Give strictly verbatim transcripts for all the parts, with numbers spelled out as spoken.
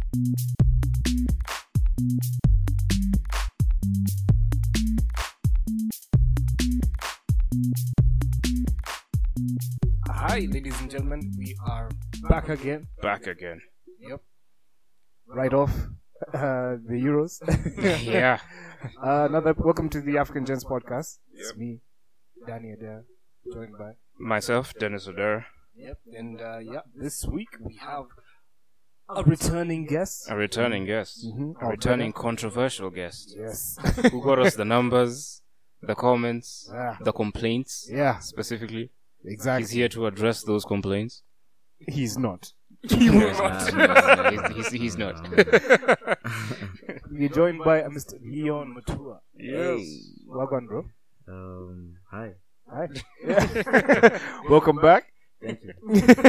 Hi, ladies and gentlemen, we are back again. Back again. Yep. Right off uh, the Euros. Yeah. Uh, another welcome to the African Gents podcast. It's Yep. me, Danny Adair, joined by. Myself, Dennis O'Dara. Yep. And uh, yeah, this week we have a returning guest. A returning guest. Mhm. A Our returning controversial guest. Yes. Who got us the numbers, the comments, Yeah. the complaints, Yeah. specifically. Exactly. He's here to address those complaints. He's not. He will not. he's, he's, he's not. We're joined by uh, Mister Leon Matua. Yes. Welcome, bro. Um, hi. Hi. Yeah. Welcome back. Thank you.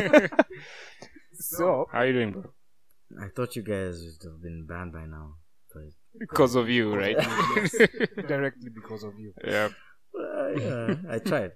So, How are you doing, bro? I thought you guys would have been banned by now. But Because of you, right? yes, directly because of you. Yeah. uh, yeah, I tried.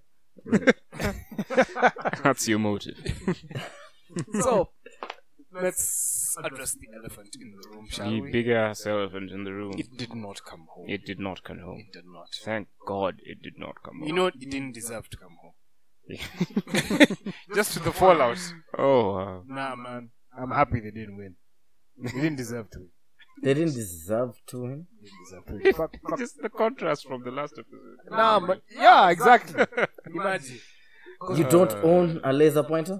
That's your motive. So, let's address the elephant in the room, shall The we? big ass elephant in the room. It did not come home. It did not come home. It did not. Thank God it did not come home. You know, it didn't deserve to come home. Just to the fallout. Oh, wow. Nah, man. I'm happy they didn't win. They didn't deserve to win. They didn't deserve to win. They didn't deserve to win. Fuck, fuck. Just the contrast from the last episode. Nah, but yeah, exactly. Imagine. You don't Uh, own a laser pointer?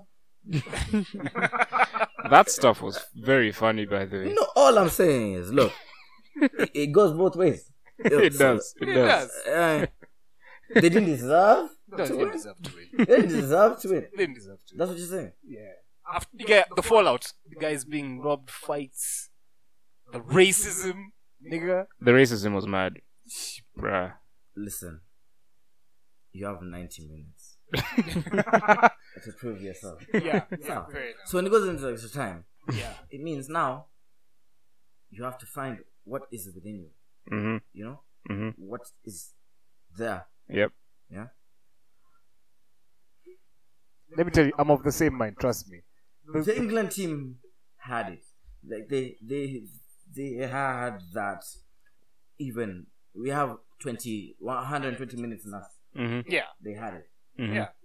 That stuff was very funny, by the way. No, all I'm saying is, look, it, it goes both ways. It does. It It does. does. Uh, they didn't deserve No, to they win. didn't deserve to win. They didn't deserve to win. They didn't deserve to win. That's what you're saying. Yeah. After the, guy, the fallout, the guys being robbed, fights, the racism, nigga. The racism was mad. Bruh. Listen, you have ninety minutes to prove yourself. Yeah, yeah, Now, fair enough. so when it goes into extra time, Yeah, it means now you have to find what is within you. Mm-hmm. You know, Mm-hmm. what is there. Yep. Yeah. let me tell you, I'm of the same mind. Trust me. The England team had it. Like they they they had that. Even we have twenty, one hundred twenty minutes in us. Mm-hmm. Yeah, They had it. Mm-hmm. yeah.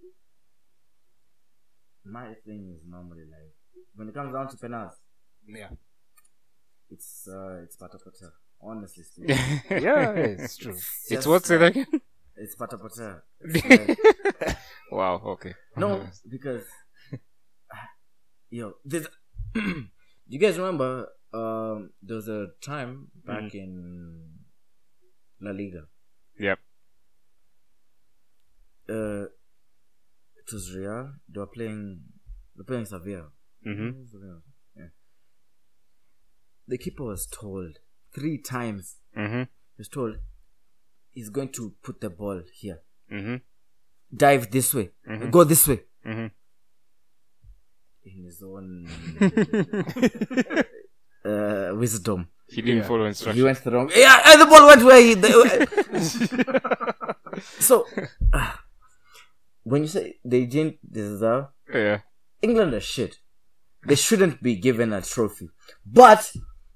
My thing is normally like when it comes down to penalties, Yeah, it's uh it's pata pata. Honestly speaking, yeah, it's true. It's just what's it like- again? It's pata pata. It's like- Wow, okay. No, because yo, there's you guys remember um there was a time back Mm. in La Liga. Yep. Uh, it was Real. They were playing. They were playing Sevilla. Mm-hmm. Sevilla. Yeah. The keeper was told three times. Mm-hmm. He was told he's going to put the ball here. Mm-hmm. Dive this way. Mhm. Go this way. Mm-hmm. In his own uh, wisdom, He didn't Yeah. follow he instructions. went the wrong. Yeah, and the ball went where he. The, so, uh, when you say they didn't deserve, Yeah. England are shit. They shouldn't be given a trophy. But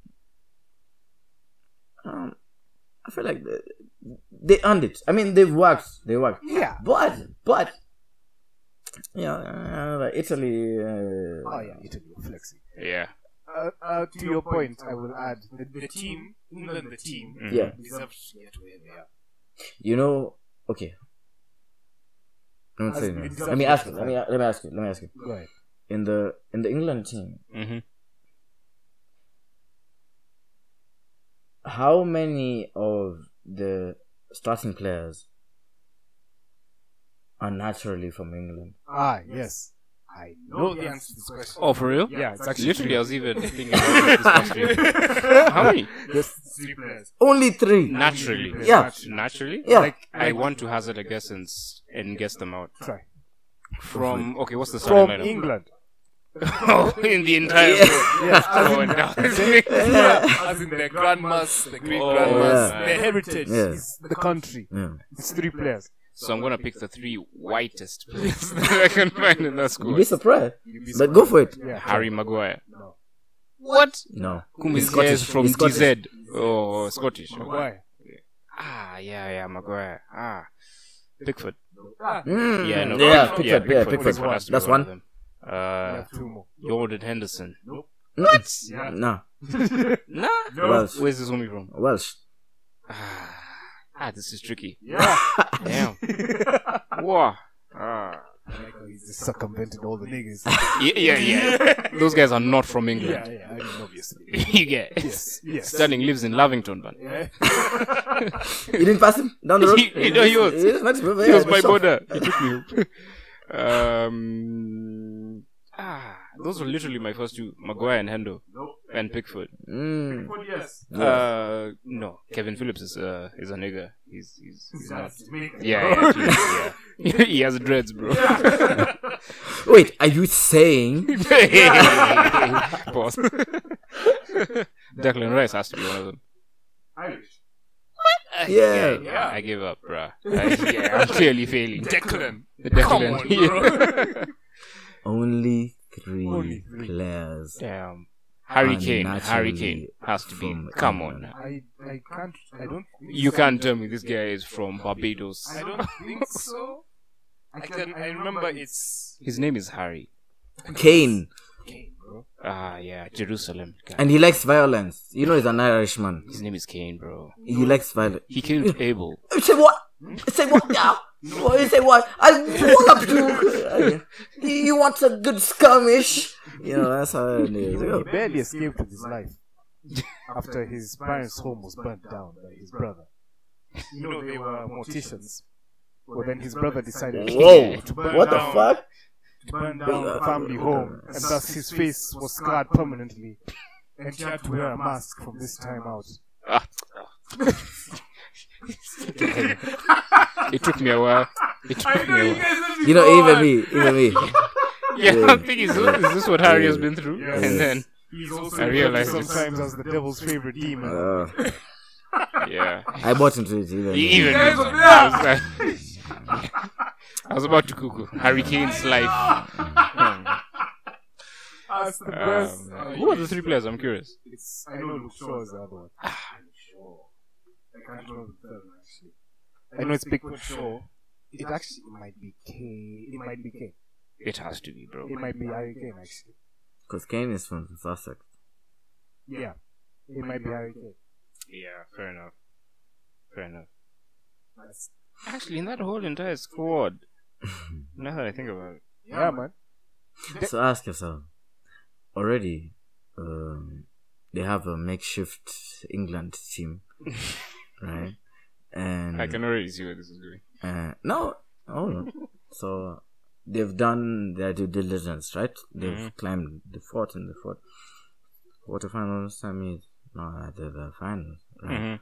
um, I feel like they, they earned it. I mean, they've worked. They worked. Yeah. But but yeah, uh, Italy. Uh, Oh yeah, Italy were flexing. Yeah. Uh, uh, to your point, I will add the, the team, England, the team, Mhm. Yeah. deserves to get where they are. You know. Okay. Let me, As say we this. deserve let me to ask get you. Let me let me ask you. Let me ask you. Go ahead. In the in the England team, Mm-hmm. how many of the starting players are naturally from England? Ah, yes. I know the answer to this question. Oh, for real? Yeah, it's actually Literally, I was even thinking about this past week. How many? There's three players. Only three. Naturally. Yeah. Naturally? Yeah. Like, I want to hazard a guess and, s- and guess them out. try. From, okay, what's the starting From lineup? England. Oh, in the entire Yeah. world. Yes, as Going in, down. yeah, as in their grandmas, the great Oh, grandmas, yeah. their heritage Yeah. is the country. Yeah. It's three players. So I'm gonna pick the three whitest players that I can find in that You'd squad. be surprised. You'd be But go for it. Yeah, Harry Maguire. No. What? No. Kumbi He's is Scottish. Scottish. from He's D Scottish. Z. Oh, Scottish. Maguire. Ah, yeah, yeah, Maguire. Ah. Pickford. Mm, Yeah, no. yeah, Pickford, Pickford, yeah, yeah, Pickford, Pickford. Pickford has to be That's one. one. of them. We Uh, have two more. Jordan Henderson. What? Yeah. No. Nah. Welsh. Where's this homie from? Welsh. Ah, ah, this is tricky. Yeah. Damn. Wow. Ah. Like how he's just circumvented all the niggas. Yeah, yeah, yeah. Those guys are not from yeah, England. yeah, I mean, obviously. you get. Yes, yes. Sterling lives in Lavington, man. Yeah. You didn't pass him down the road? He- he- no, he was- He was, not, He was my border. He took me. um. Ah, those were literally my first two: Maguire and Hendo, and Pickford. Mm. Yes. Uh, no, Kevin Phillips is uh is a nigger. He's he's, he's not. Jamaican. Yeah, yeah, actually, yeah. He has dreads, bro. Wait, are you saying? Pause. Declan Rice has to be one of them. Irish. Yeah. yeah, I give up, bro. I, yeah, I'm clearly failing. Declan. Declan. Come on, bro. Only three Only three. players. Damn. Harry Are Kane. Harry naturally Kane has to be. from Come England. on. I, I can't, I don't think You so. can't tell me this guy is from Barbados. I don't think so. I can, I remember it's His name is Harry. Kane. Kane, bro. Ah, yeah, Jerusalem. guy. And he likes violence. You know he's an Irishman. His name is Kane, bro. He likes violence. He killed Abel. Say what? Say what now? What you say what? I want to. You want a good skirmish? You know that's how it is. He barely escaped with his life after his parents' home was burnt down by his brother. You know, they were morticians. Well, then his brother decided Whoa! to burn What the down, fuck? to burn down the family home, and thus his face was scarred permanently, and he had to wear a mask from this time out. Ah. It took me a while. It took me a while. You know, even me, even me. Yeah, I'm thinking, is this, is this what Harry has been through? Yes. And then, He's also I realized referred to it's- sometimes as the devil's favorite demon. Uh, yeah. I bought into it. Even. E- Even Yes, I, yeah. was, like- I was about to cuckoo. Harry Kane's life. Um, That's the best. um, who are the three players? I'm curious. It's, I know Luke Shaw is the other one. Shaw. I can't remember the third one actually. I know it's Pickford Shaw. It actually it might be K. It might be K. It has to be, bro. It might be Harry Kane actually. Because Kane is from Sussex. Yeah. It might be Harry Kane. Yeah, fair enough. Fair enough. That's, Actually, in that whole entire squad, now that I think about it, yeah, man. So ask yourself. Already, um, they have a makeshift England team, right? And I can already see where this is going. Uh, no, oh no. So they've done their due diligence, right? They've Mhm. climbed the fort in the fort. Quarterfinals, semis, no, they're the finals. Right? Mm-hmm.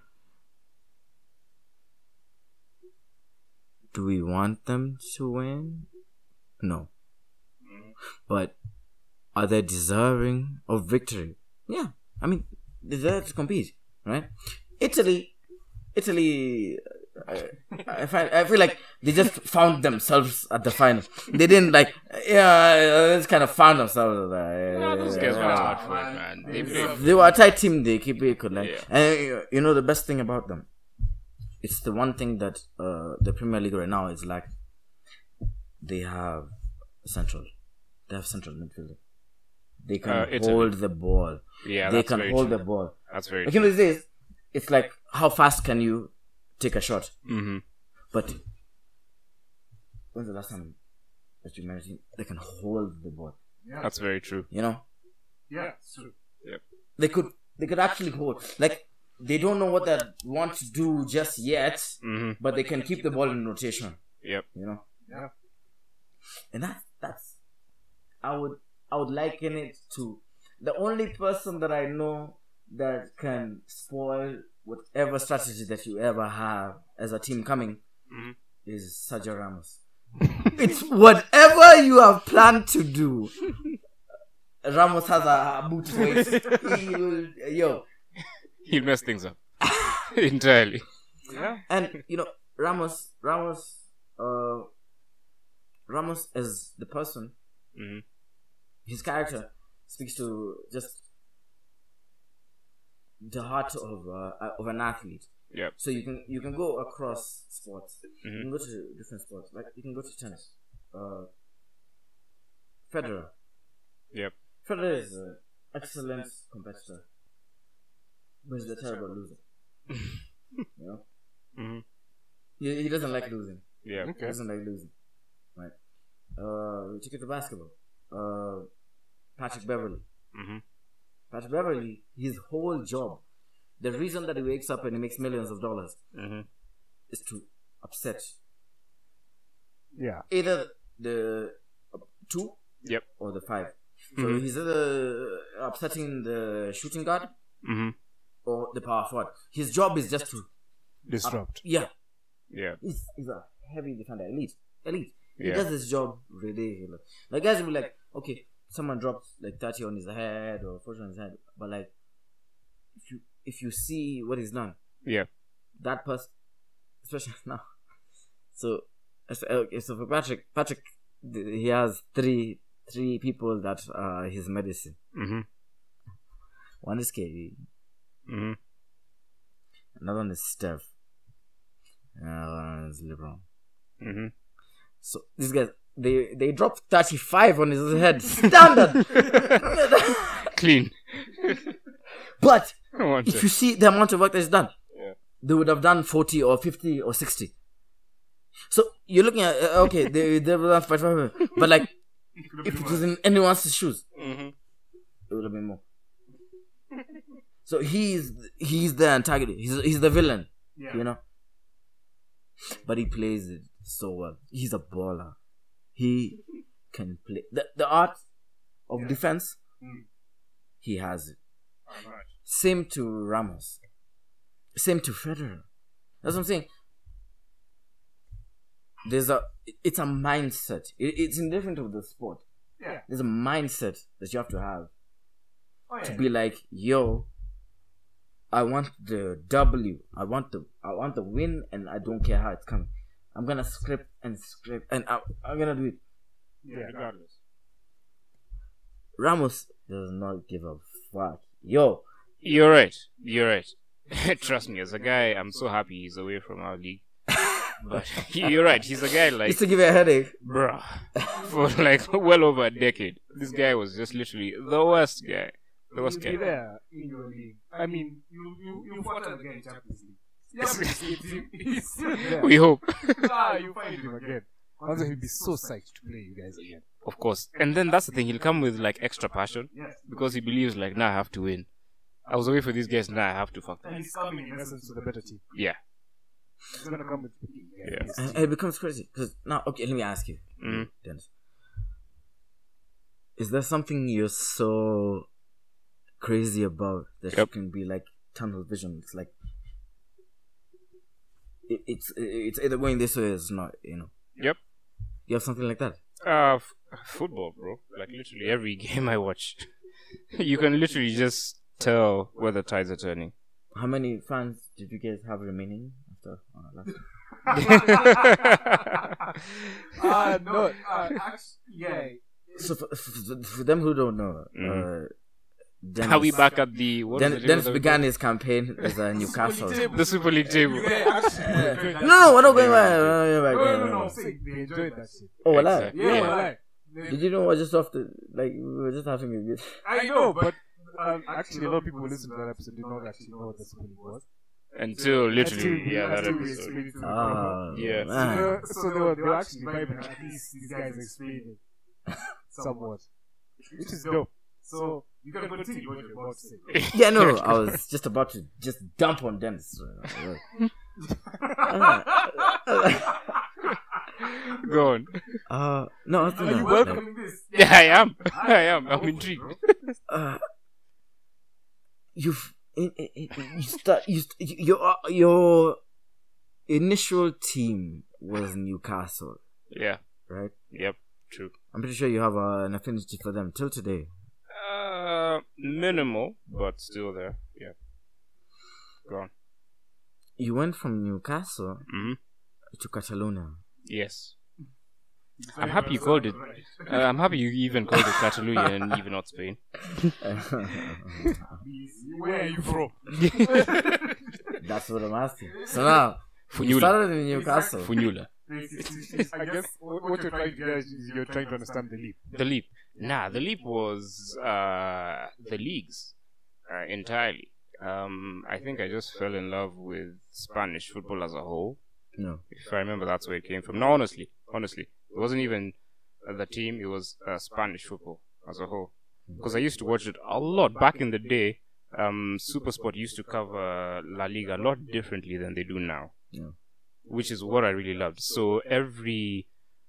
Do we want them to win? No. But are they deserving of victory? Yeah, I mean, they deserve to compete, right? Italy, Italy. I, I find I feel like they just found themselves at the final. They didn't like, yeah, they just kind of found themselves. Uh, Yeah, those guys were Yeah, hard for it, man. man. They They played. They were a tight team. They keep it could like, Yeah. and you- you know the best thing about them, it's the one thing that uh, the Premier League right now is like. They have central. They have central midfielder. They can Uh, Italy. hold the ball. Yeah, they that's can very hold true. the ball. That's very Like true. in these days, it's like how fast can you take a shot? Mm-hmm. But when's the last time that you managed? They can hold the ball. Yeah. That's very true. You know, Yeah, it's true. they could. They could actually hold. Like they don't know what they want to do just yet, Mm-hmm. but they can keep the ball in rotation. Yep. You know. Yeah. And that's that's I would I would liken it to the only person that I know that can spoil whatever strategy that you ever have as a team coming Mhm. is Sergio Ramos. It's whatever you have planned to do. Ramos has a boot for it. He will, yo, He'll mess things up entirely. Yeah. and you know Ramos, Ramos, uh, Ramos as the person. Mm-hmm. His character speaks to just the heart of uh, of an athlete. Yep. So you can you can go across sports. Mhm. You can go to different sports. Like you can go to tennis. Uh, Federer. Yep. Federer is an excellent competitor, but he's a terrible loser. You know, hmm he, he doesn't like losing. Yeah. He doesn't like losing. Right. Uh, take it to basketball. Uh, Patrick Beverly. hmm Patrick Beverly, his whole job, the reason that he wakes up and he makes millions of dollars hmm is to upset Yeah. either the uh, two Yep. or the five. So Mhm. he's either upsetting the shooting guard hmm or the power forward. His job is just to Disrupt. yeah. Yeah. He's, he's a heavy defender, elite, elite. He Yeah. does his job ridiculous. Like guys will be like, okay, someone drops like thirty on his head or forty on his head, but like if you if you see what he's done, Yeah. that person, especially now. So, so, okay, so for Patrick, Patrick, th- he has three three people that are his medicine. hmm One is K D, hmm another one is Steph, another one is LeBron. hmm So these guys, they they drop thirty-five on his head, standard. Clean. But I want if to. you see the amount of work that's done, Yeah. they would have done forty or fifty or sixty. So you're looking at uh, okay, they they would have forty-five, but like if it was in anyone's shoes, hmm it would have been more. So he's he's the antagonist. He's he's the villain. Yeah. You know. But he plays it so well. He's a baller. He can play the the art of Yeah. defense. Mm. He has it. Alright. Same to Ramos. Same to Federer. That's what I'm saying. There's a it's a mindset. It, it's indifferent of the sport. Yeah. There's a mindset that you have to have Oh, yeah. to be like, yo, I want the W. I want the I want the win, and I don't care how it's coming. I'm gonna script and script, and I, I'm gonna do it. Yeah. Regardless. Ramos does not give a fuck. Yo, You're right. You're right. Trust me, as a guy, I'm so happy he's away from our league. But you're right. He's a guy like, used to give you a headache. bruh, for like well over a decade. This guy was just literally the worst guy. The worst You'll be guy. there in your league. I mean, you you you fought him again in Champions League. Yeah, he's still there. We hope. Ah, you find him again. Also, he'll be so psyched to play you guys again. Of course. And then that's the thing. He'll come with like extra passion Yes. because he believes like, now I have to win. I was away for these guys. Now I have to fuck them. And he's coming in essence to the better team. Yeah. He's gonna come with picking. Yeah. His And team. it becomes crazy because now, okay, let me ask you, Mhm. Dennis. Is there something you're so crazy about that you Yep. can be like tunnel vision? It's like it, it's it's either going this way or it's not. You know. Yep. You have something like that. Uh, f- football, bro. Like literally every game I watch, you can literally just tell where the tides are turning. How many fans did you guys have remaining after uh, last? Ah, no. Uh, actually, yeah. So for, for, for them who don't know, Mhm. uh, Dennis, How we back at the what Den- was the Dennis name of the- began his campaign as a Newcastle. the Super League table. You guys actually enjoyed that No, no, we're not going Yeah. back. we're not going back. No, no, Yeah, no, yeah. no. Say they enjoyed that shit. Oh, well, Exactly. Yeah, Yeah. well, like, they- Did you know we're just off the like we were just having a good. I know, but um, actually, a lot of people who listen to that episode did not actually know what the Super League was. Until literally, Until- yeah, that until we episode. explained it to the Ah, Yeah. man. crowd. So, so they were, they were actually vibing. At least these guys explained it somewhat, which is dope. So you can continue what you're about to say. Yeah, no, I was just about to just dump on Dennis. Go on. Uh, no, I was Are thinking you about, welcoming this? Yeah, I am. I am. I'm intrigued. uh, you've in, in, in- you start you st- your uh, your initial team was Newcastle, Yeah. right? Yep. True. I'm pretty sure you have uh, an affinity for them till today. Uh, minimal, but still there. Yeah. Go on. You went from Newcastle Mm-hmm. to Catalonia. Yes. I'm happy you called it. Uh, I'm happy you even called it Catalonia and even not Spain. Where are you from? That's what I'm asking. So now, you Funula. started in Newcastle. Funula. I guess what what you're trying to guys is you're trying to understand the leap. The leap. Nah, the leap was uh, the leagues uh, entirely. Um, I think I just fell in love with Spanish football as a whole. No. If I remember, that's where it came from. No, honestly, honestly, it wasn't even uh, the team. It was uh, Spanish football as a whole. Because I used to watch it a lot back in the day. Um, Supersport used to cover La Liga a lot differently than they do now, Yeah. which is what I really loved. So every,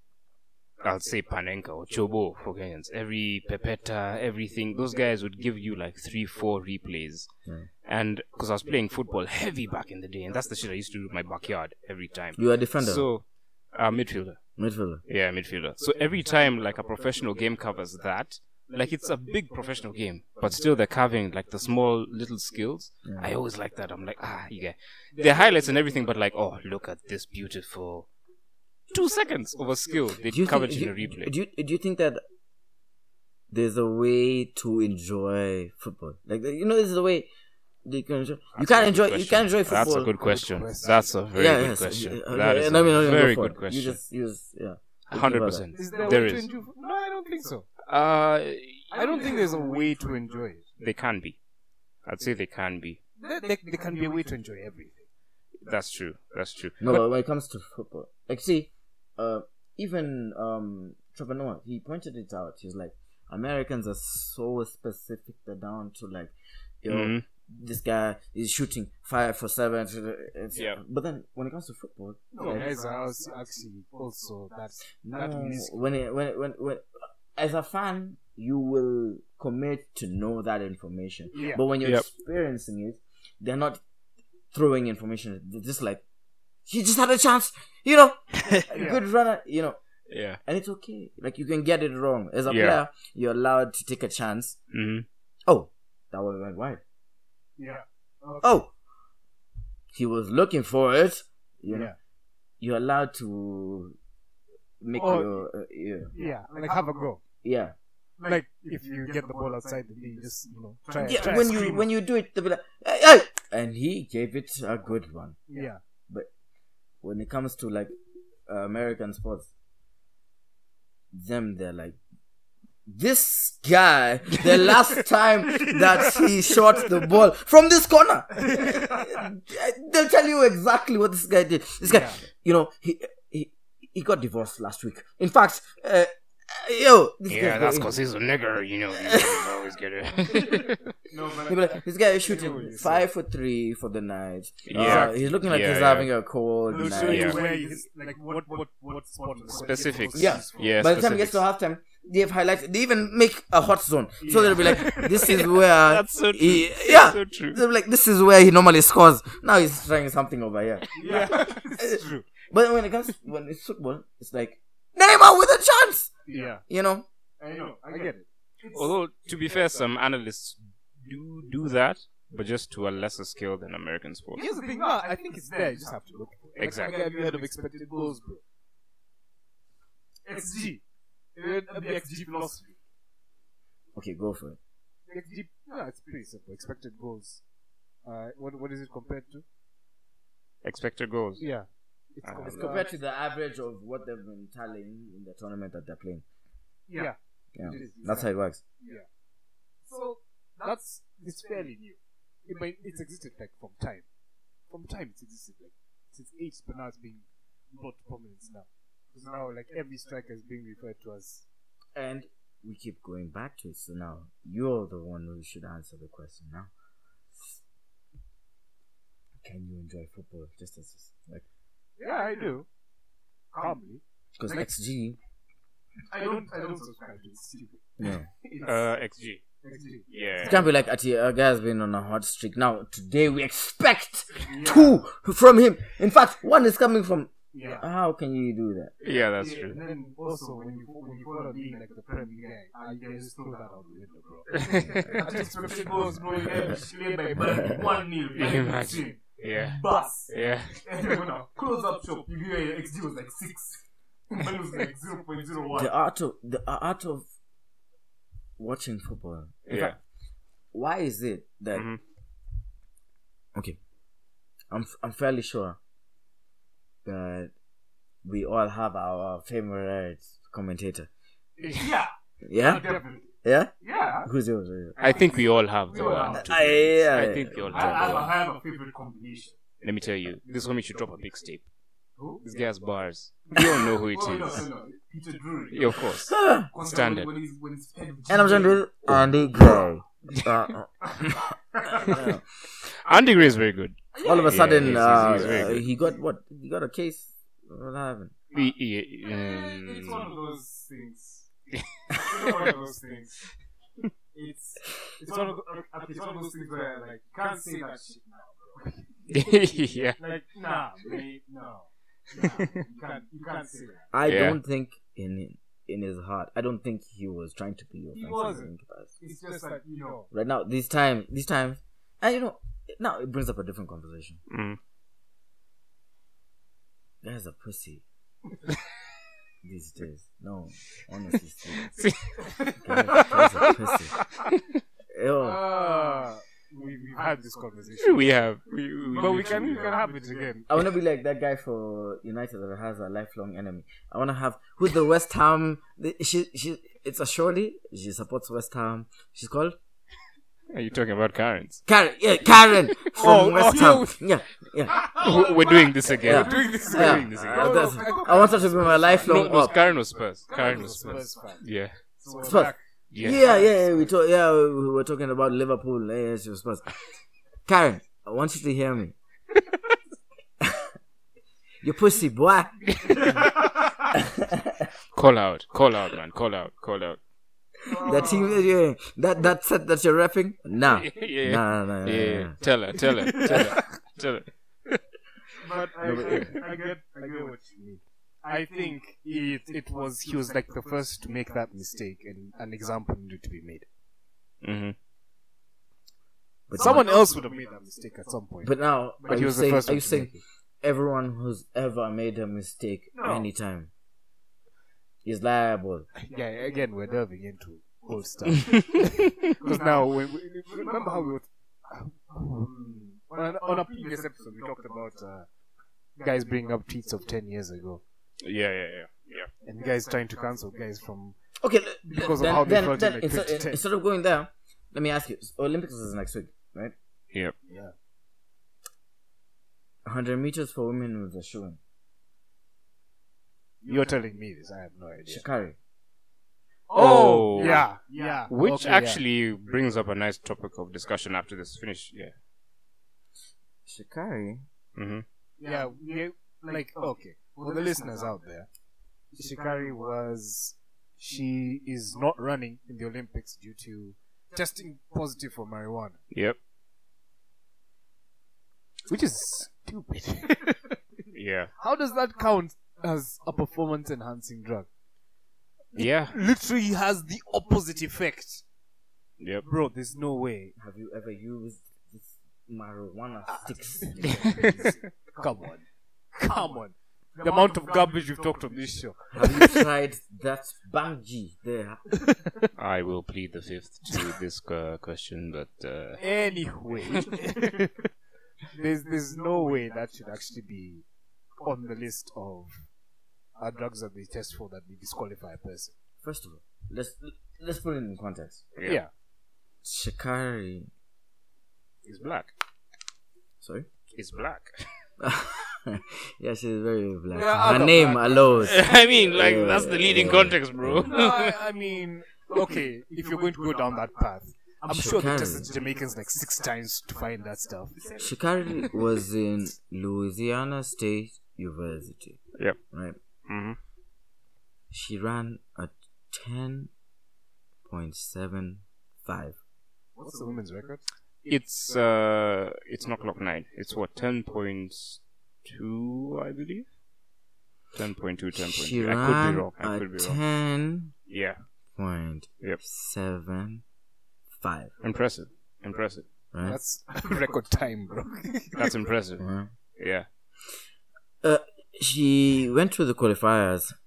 I'll say Panenka or Chobo for Kenyans, every Pepeta, everything, those guys would give you like three, four replays. Yeah. And because I was playing football heavy back in the day, and that's the shit I used to do in my backyard every time. You are a defender. So, uh, midfielder. Midfielder. Yeah, midfielder. So every time like a professional game covers that, like it's a big professional game, but still they're carving like the small little skills. Yeah. I always like that. I'm like, ah, you get the highlights and everything, but like, oh, look at this beautiful two seconds of a skill they Do you covered think, in a do, you- replay. do you do you think that there's a way to enjoy football? Like you know, there's a way that you can enjoy. You That's can't a enjoy. good You can't enjoy question. football. That's a good question. question. That's a very yeah, good yes, question. uh, That yeah, is no, a no, no, very go for good it. question. You just use yeah. Hundred percent. Is there a There way to is. enjoy? No, I don't think so. Uh, I don't think there's a way to enjoy it. they can be. I'd say they can be. There, there, there can be a way to enjoy everything. That's true. That's true. No, but when it comes to football, like see, uh, even um, Trevor Noah, he pointed it out. He's like, Americans are so specific. They're down to like, you know, Mhm. this guy is shooting five for seven. It's, Yeah. But then when it comes to football, No, like, guys are als- actually also that's that no, is when it, when it, when when as a fan, you will commit to know that information. yeah. But when you're Yep. experiencing it, they're not throwing information. They're just like, he just had a chance, you know, a good runner, you know, Yeah. and it's okay. Like you can get it wrong. As a Yeah. player, you're allowed to take a chance. hmm Oh, that one went wide. yeah. Okay. Oh, he was looking for it. You know, Yeah. you're allowed to make Oh. your uh, yeah, Yeah, like have a go. yeah. Like if you get the ball outside the league, just you know try. Yeah, try when and you scream. when you do it, they'll be like, hey, hey! And he gave it a good one. yeah, When it comes to like uh, American sports, them they're like, this guy, the last time that he shot the ball from this corner, they'll tell you exactly what this guy did. This guy, Yeah. you know, he he he got divorced last week. In fact, uh, yo, this Yeah, guy's that's going- because he's a nigger, you know. You niggas always get it. no, He'll but be like, this guy is I know what shooting you're five for three for the night. Yeah. Uh, he's looking like Yeah, he's yeah. having a cold they'll night. show you Yeah. where he's like what what what spot Specifics. Yeah. Yeah, By the time it gets to specifics. halftime, they have highlighted. They even make a hot zone, so Yeah. they'll be like, "This is where." That's so true. He, That's yeah, so true. they'll be like, "This is where he normally scores." Now he's trying something over here. Yeah, it's true. But when it comes when it's football, it's like Neymar with a chance. Yeah, You know, I know, I get it. It's, Although, to be fair, some analysts do do that, but just to a lesser scale than American sports. here's the thing. No, I think it's there. You just have to look. for it. Exactly. Like, have you heard of expected goals, bro? X G. You heard of the X G philosophy? okay, go for it. X G. No, it's pretty simple. Expected goals. Uh, what what is it compared to? Expected goals. Yeah, it's, Uh, It's uh, compared to the average of what they've been tallying in the tournament that they're playing. yeah. Yeah, It is, that's how it works. Yeah. So that's it's fairly new. It might it's existed like from time. From time it's existed like since ages, but now it's being brought to prominence now. Because now like every striker is being referred to as And we keep going back to it. So now you're the one who should answer the question now. Can you enjoy football just as like yeah, I do. Calmly. because Like- X G? I don't I don't subscribe to it. It's stupid. No, It's Uh, X G. X G. Yeah. it can't be like Ati. A guy's been on a hot streak. Now today we expect Yeah. two from him. In fact, one is coming from. Yeah. How can you do that? Yeah, that's Yeah, true. And then also when you when you follow being like the Premier League guy, uh, you can just throw that out the window, bro. At least expected goals, bro. You get destroyed by Burnley one nil. Imagine. Yeah. Bus. Yeah. Everyone now, close up shop. You hear X G was like six. Mine was like zero point zero one. The art of the art of watching football. In Yeah. fact, why is it that Mhm. okay? I'm I'm fairly sure that we all have our favorite commentator. Yeah, Yeah, definitely. yeah. Yeah. Who's yours? Who's I think we all have We the all one. have. two I- favorites. yeah, I think we all I, I, have the I one. have a favorite combination. Let me tell you, this homie should drop a big tape. Who? This guy has bars. You don't know who it Oh, no, no, is. no. Peter Drury. Yeah, of course. yours? Constant Standard. When he's, when he's head of And I'm G J. trying to Andy Gray. Uh, uh, Andy Gray is very good. all of a Yeah, sudden, he's- uh, he's very uh, good. he got what? He got a case. What happened? He- he- It's one of um, those things. It's one of those things. It's it's one of the, okay, it's one of those things where like you can't say that shit now, bro. yeah. Like nah, mate, no, nah, you can't you can't say that. I Yeah. don't think in in his heart. I don't think he was trying to be offensive. wasn't. in capacity. It's just that you know. Right now, these times, these times, and you know, now it brings up a different conversation. Mm. Guys are pussy these days. No, honestly, See, guys, guys are pussy. Yo, Uh, we we've had this conversation, we have. We, we, but we can literally we can have it again. I want to be like that guy for United that has a lifelong enemy. I want to have who's the West Ham. The, she she. It's a shorty. She supports West Ham. She's called Are you talking about Karens? Karen. Yeah, Karen from Oh, West oh, Ham. Yeah, yeah. We- We're doing this again. Yeah. We're doing this Yeah. again. this Uh, again. that's- I want her to be my No, lifelong no, up. Karen was Spurs. Karen was Spurs Spurs. fan. Yeah. So we're Spurs. back. Yeah. Yeah, yeah, yeah. We talk. Yeah, we were talking about Liverpool. Yeah, yeah, she was supposed. Karen, I want you to hear me. You pussy boy. Call out. Call out, man. Call out. Call out. That team that you that that set that you're rapping. Nah, Yeah. Yeah. nah, nah, nah, nah, Yeah. nah. Tell her. Tell her. Tell her. Tell her. But I, No, but- I, I get I get what you mean. I think it it was he was like the first to make that mistake, and an example needed to be made. Mm-hmm. But Someone else would have made that mistake at some point. But now, But are he you was the saying? first Are one you to saying make it. everyone who's ever made a mistake No. anytime is liable? Yeah, again, we're delving into old stuff. Because now, when we, remember how we were. Um, on, on a previous episode, we talked about uh, guys bringing up tweets of ten years ago. Yeah. Yeah. Yeah. Yeah. And guys trying to cancel guys from. Okay, Because of then, how they then, felt then in, like, instead, twenty ten. instead of going there, let me ask you: Olympics is next week, right? Yep. Yeah. one hundred meters for women was a showing. You're telling me this, I have no idea. Shikari. Oh. yeah, yeah. Which Okay, yeah. actually brings up a nice topic of discussion after this finish. Yeah. Shikari. Mm-hmm. Yeah, we, like, okay, for the listeners out there, Shikari was, she is not running in the Olympics due to testing positive for marijuana, Yep. which is stupid. Yeah. How does that count as a performance enhancing drug? Yeah. Literally has the opposite effect. Yep. Bro, there's no way. Have you ever used this marijuana sticks? Come on. Come on. The amount of garbage we've talked on this show. Have you tried that Bangji there? I will plead the fifth to this uh, question, but uh, Anyway, there's there's no way that should actually be on the list of uh, drugs that they test for that they disqualify a person. First of all, let's let's put it in context. yeah, Yeah, Shikari. it's black. Sorry. It's black. Yeah, she's very black. Yeah, Her other name black. alone. I mean, like Yeah, that's the leading yeah. context, bro. no, I, I mean, okay, if you're going to go down that path, I'm sure they Shikari. tested Jamaicans like six times to find that stuff. Shikari was in Louisiana State University. Yep. Right. Mm-hmm. She ran a ten point seven five. What's the women's record? It's uh, it's not clock nine. It's what ten point two, I believe. Ten point two, ten point She three. I could ran be wrong. I a could be wrong. ten Yeah. point Yep. seven five. Impressive. Impressive. Right. That's record time, bro. That's impressive. Uh-huh. Yeah. Uh, she went through the qualifiers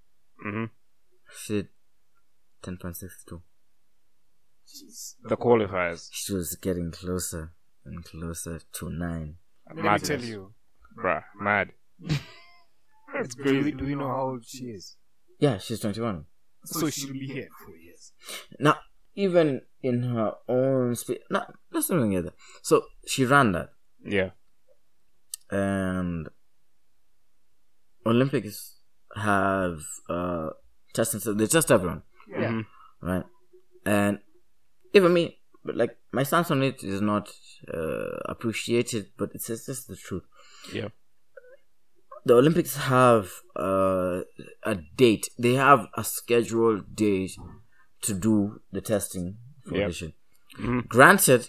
Mm-hmm. She did ten point six two. The qualifiers. She was getting closer and closer to nine. Let me Madness. tell you. Bruh, mad. It's do, you, do you know how old she is? Yeah, she's twenty-one. So she'll be here in four years. Now, even in her own space. Now, let's not even get that. So, she ran that. Yeah. And Olympics have uh, testing. So they test everyone. Yeah. Mhm. Right? And even me, but like, my stance on it is not uh, appreciated, but it's just, just the truth. Yeah. The Olympics have uh, a date. They have a scheduled date to do the testing for Yep. this shit. Mhm. Granted,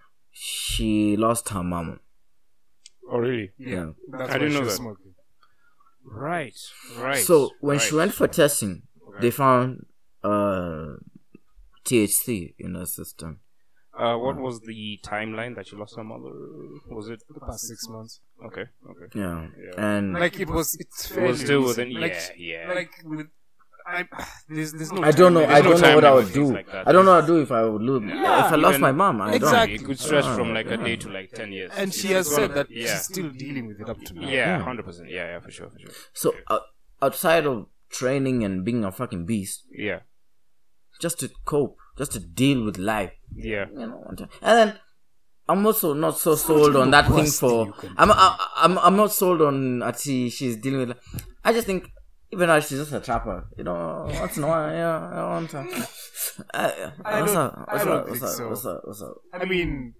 she lost her mama. Oh, really? Yeah. That's I why didn't she know was that. smoking. Right. Right. So when right. she went for testing, they found uh, T H C in her system. Uh, what was the timeline that you lost her mother? Was it The past six months. okay? Okay. Yeah, Yeah. and Like it was, it's It fairly was still recent. within. Like, Yeah. Yeah. Like with, I, there's, there's no. I don't know. time I limit. no don't know time what I limit would things do. like that. I don't know what I'd do if I would lose. Yeah, if I lost even- my mom, I Exactly. It could stretch Ah, from like a yeah. day to like ten years. And she It's has gonna- said that yeah. she's still dealing with it up to now. Yeah, hundred percent. Yeah, yeah, for sure, for sure. So uh, outside of training and being a fucking beast, Yeah, just to cope, just to deal with life, yeah, you know. And then I'm also not so sold on that thing worst thing for. you can I'm I, I'm I'm not sold on. Ati she's dealing with. I just think even though she's just a trapper, you know. Once in a while, yeah, I want to. Uh, I what's don't- up? I What's don't up? What's think up? so. What's up? What's up? I mean,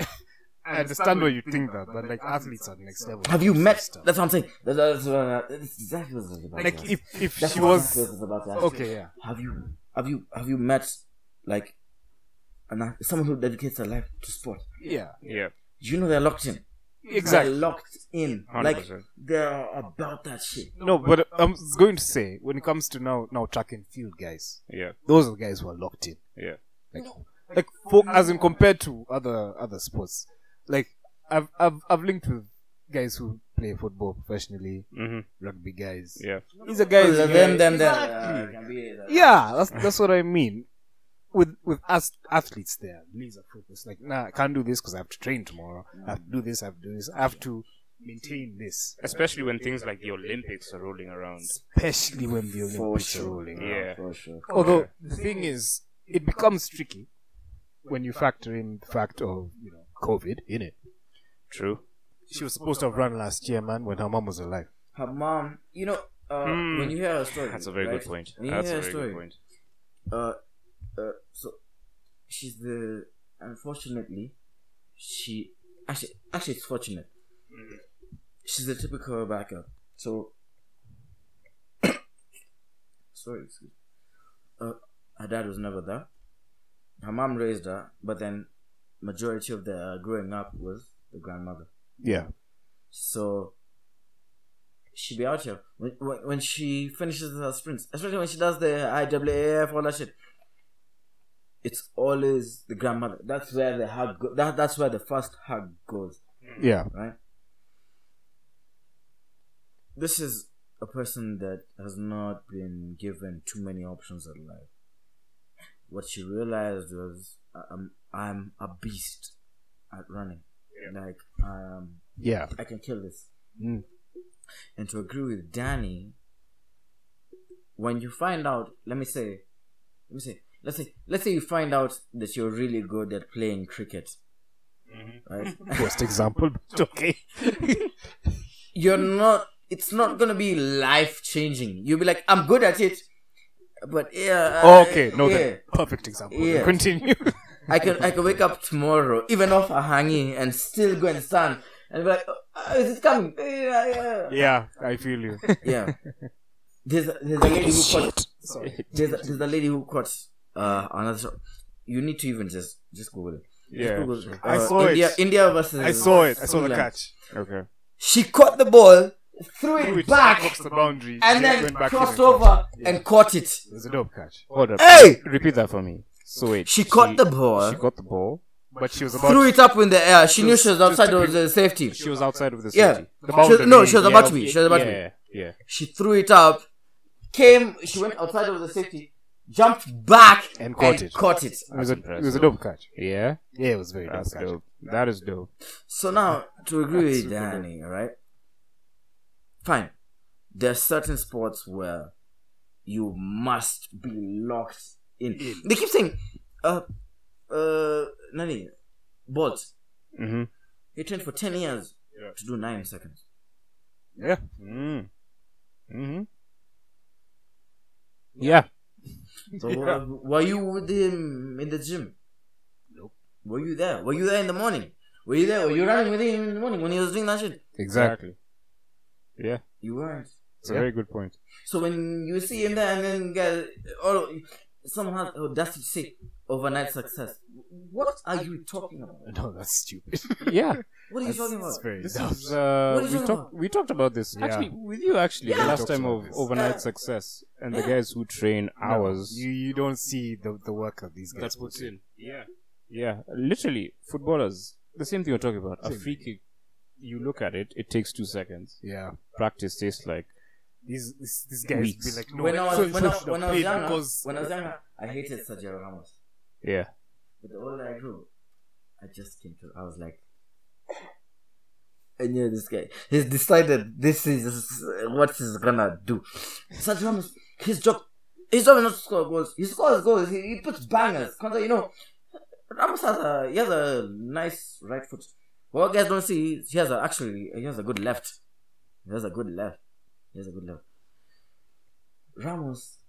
I understand why you think that, but like athletes are next level. Have you met? Stuff. That's what I'm saying. That's, that's, uh, that's exactly what I was about to Like ask. if if That's she what was I was about to ask. okay, yeah. Have you have you have you met like an, ath- someone who dedicates their life to sport? Yeah, yeah. Do you know they're locked in? exactly. They're locked in. Hundred Like percent. they're about that shit. No, but I was going to say when it comes to now now track and field guys, Yeah, those are the guys who are locked in. yeah, Like, like for, as in compared to other other sports, like I've I've I've linked with guys who play football professionally, mm-hmm. rugby guys. Yeah, These are guys. them, yeah, them, them, exactly. uh, can be, uh, Yeah, that's that's what I mean. With with us athletes, there laser focus. Like, nah, I can't do this because I have to train tomorrow. I have to do this. I have to do this. I have to maintain this. especially when things like the Olympics are rolling around. Especially when the For Olympics are sure. rolling. Yeah. For sure. Although the thing is, it becomes tricky when you factor in the fact of you know COVID in it. True. She was supposed to have run last year, man, when her mom was alive. Her mom, you know, uh, Hmm. when you hear her story, That's a very right? good point. When you That's hear a her very story, good point. uh, uh, so she's the unfortunately she actually actually it's fortunate. She's the typical backup. So sorry, excuse. Uh, her dad was never there. Her mom raised her, but then majority of the uh, growing up was the grandmother. Yeah. So she be out here when, when when she finishes her sprints, especially when she does the I W A F, all that shit. It's always the grandmother. That's where the hug. Go- that that's where the first hug goes, Yeah. right? This is a person that has not been given too many options in life. What she realized was, I'm I'm a beast at running. Like um, Yeah. I can kill this. Mm. And to agree with Danny, when you find out, let me say, let me say, let's say, let's say you find out that you're really good at playing cricket, right? Worst example, but okay. You're not. It's not gonna be life changing. You'll be like, I'm good at it, but yeah. Oh, uh, okay, no, yeah. then perfect example. Yeah. Continue. I can I can wake up tomorrow, even off a hanging, and still go and stand and be like, oh, is it coming? Yeah, yeah. yeah, I feel you. Yeah. There's a, there's a lady who caught. Sorry. There's a, there's a lady who caught uh another shot. You need to even just just Google it. Just Yeah, Google, sure. I saw India, it. India versus. I saw it. I saw the England. catch. Okay. She caught the ball, threw it, Threw it back, across the boundary, and yeah, then went back crossed in and over Yeah. and caught it. It was a dope catch. Hold up. Hey! Repeat that for me. So wait. She caught the ball, She got the ball. But she was about threw it up in the air. She knew was she was just outside a of the safety. She was outside of the Yeah. safety. the She was- boundary. no, she was about Yeah, to be. okay. She was about to be. Yeah, yeah. She threw it up. came, she went outside of the safety, jumped back And caught it. Caught it. It was a, That's it was a dope catch. Yeah, Yeah, it was very that's dope catch. dope. That is dope. So now, to agree with super Danny, alright? Fine. There are certain sports where you must be locked in. In. They keep saying, uh, uh, Nani, Bolt, Mm-hmm. he trained for ten years Yeah. to do nine seconds. Yeah. Mm. Mm-hmm. Yeah. So, uh, were you with him in the gym? Nope. Were you there? Were you there in the morning? Were you there? Were you running with him in the morning when he was doing that shit? Exactly. Yeah, You weren't. it's a Yeah. very good point. So when you see him there and then get all someone has audacity to say overnight success. What are you talking about? No, that's stupid. Yeah, What are you talking about? It's very this dumb. is uh, What are you we talking talked about? we talked about this Yeah. actually with you actually Yeah. the last Talked time about of this. overnight Yeah. success and the Yeah. guys who train hours. You you don't see the the work of these guys. That's what's in. Yeah, yeah, literally footballers. The same thing we're talking about. A Same free kick. You look at it, it takes two seconds. Yeah. Practice takes like These these, these guys Weeks. be like, no, when I was so- when, so I, should when I have was played younger, because when I was younger, I hated Sergio Ramos. yeah. But the older I grew, I just came to. I was like, I knew this guy. He's decided this is what he's gonna do. Sergio Ramos, his job, his job is not to score goals. He scores goals. He, he puts bangers. You know, Ramos has a he has a nice right foot. What guys don't see, he has a, actually he has a good left. He has a good left. He has a good left. Ramos,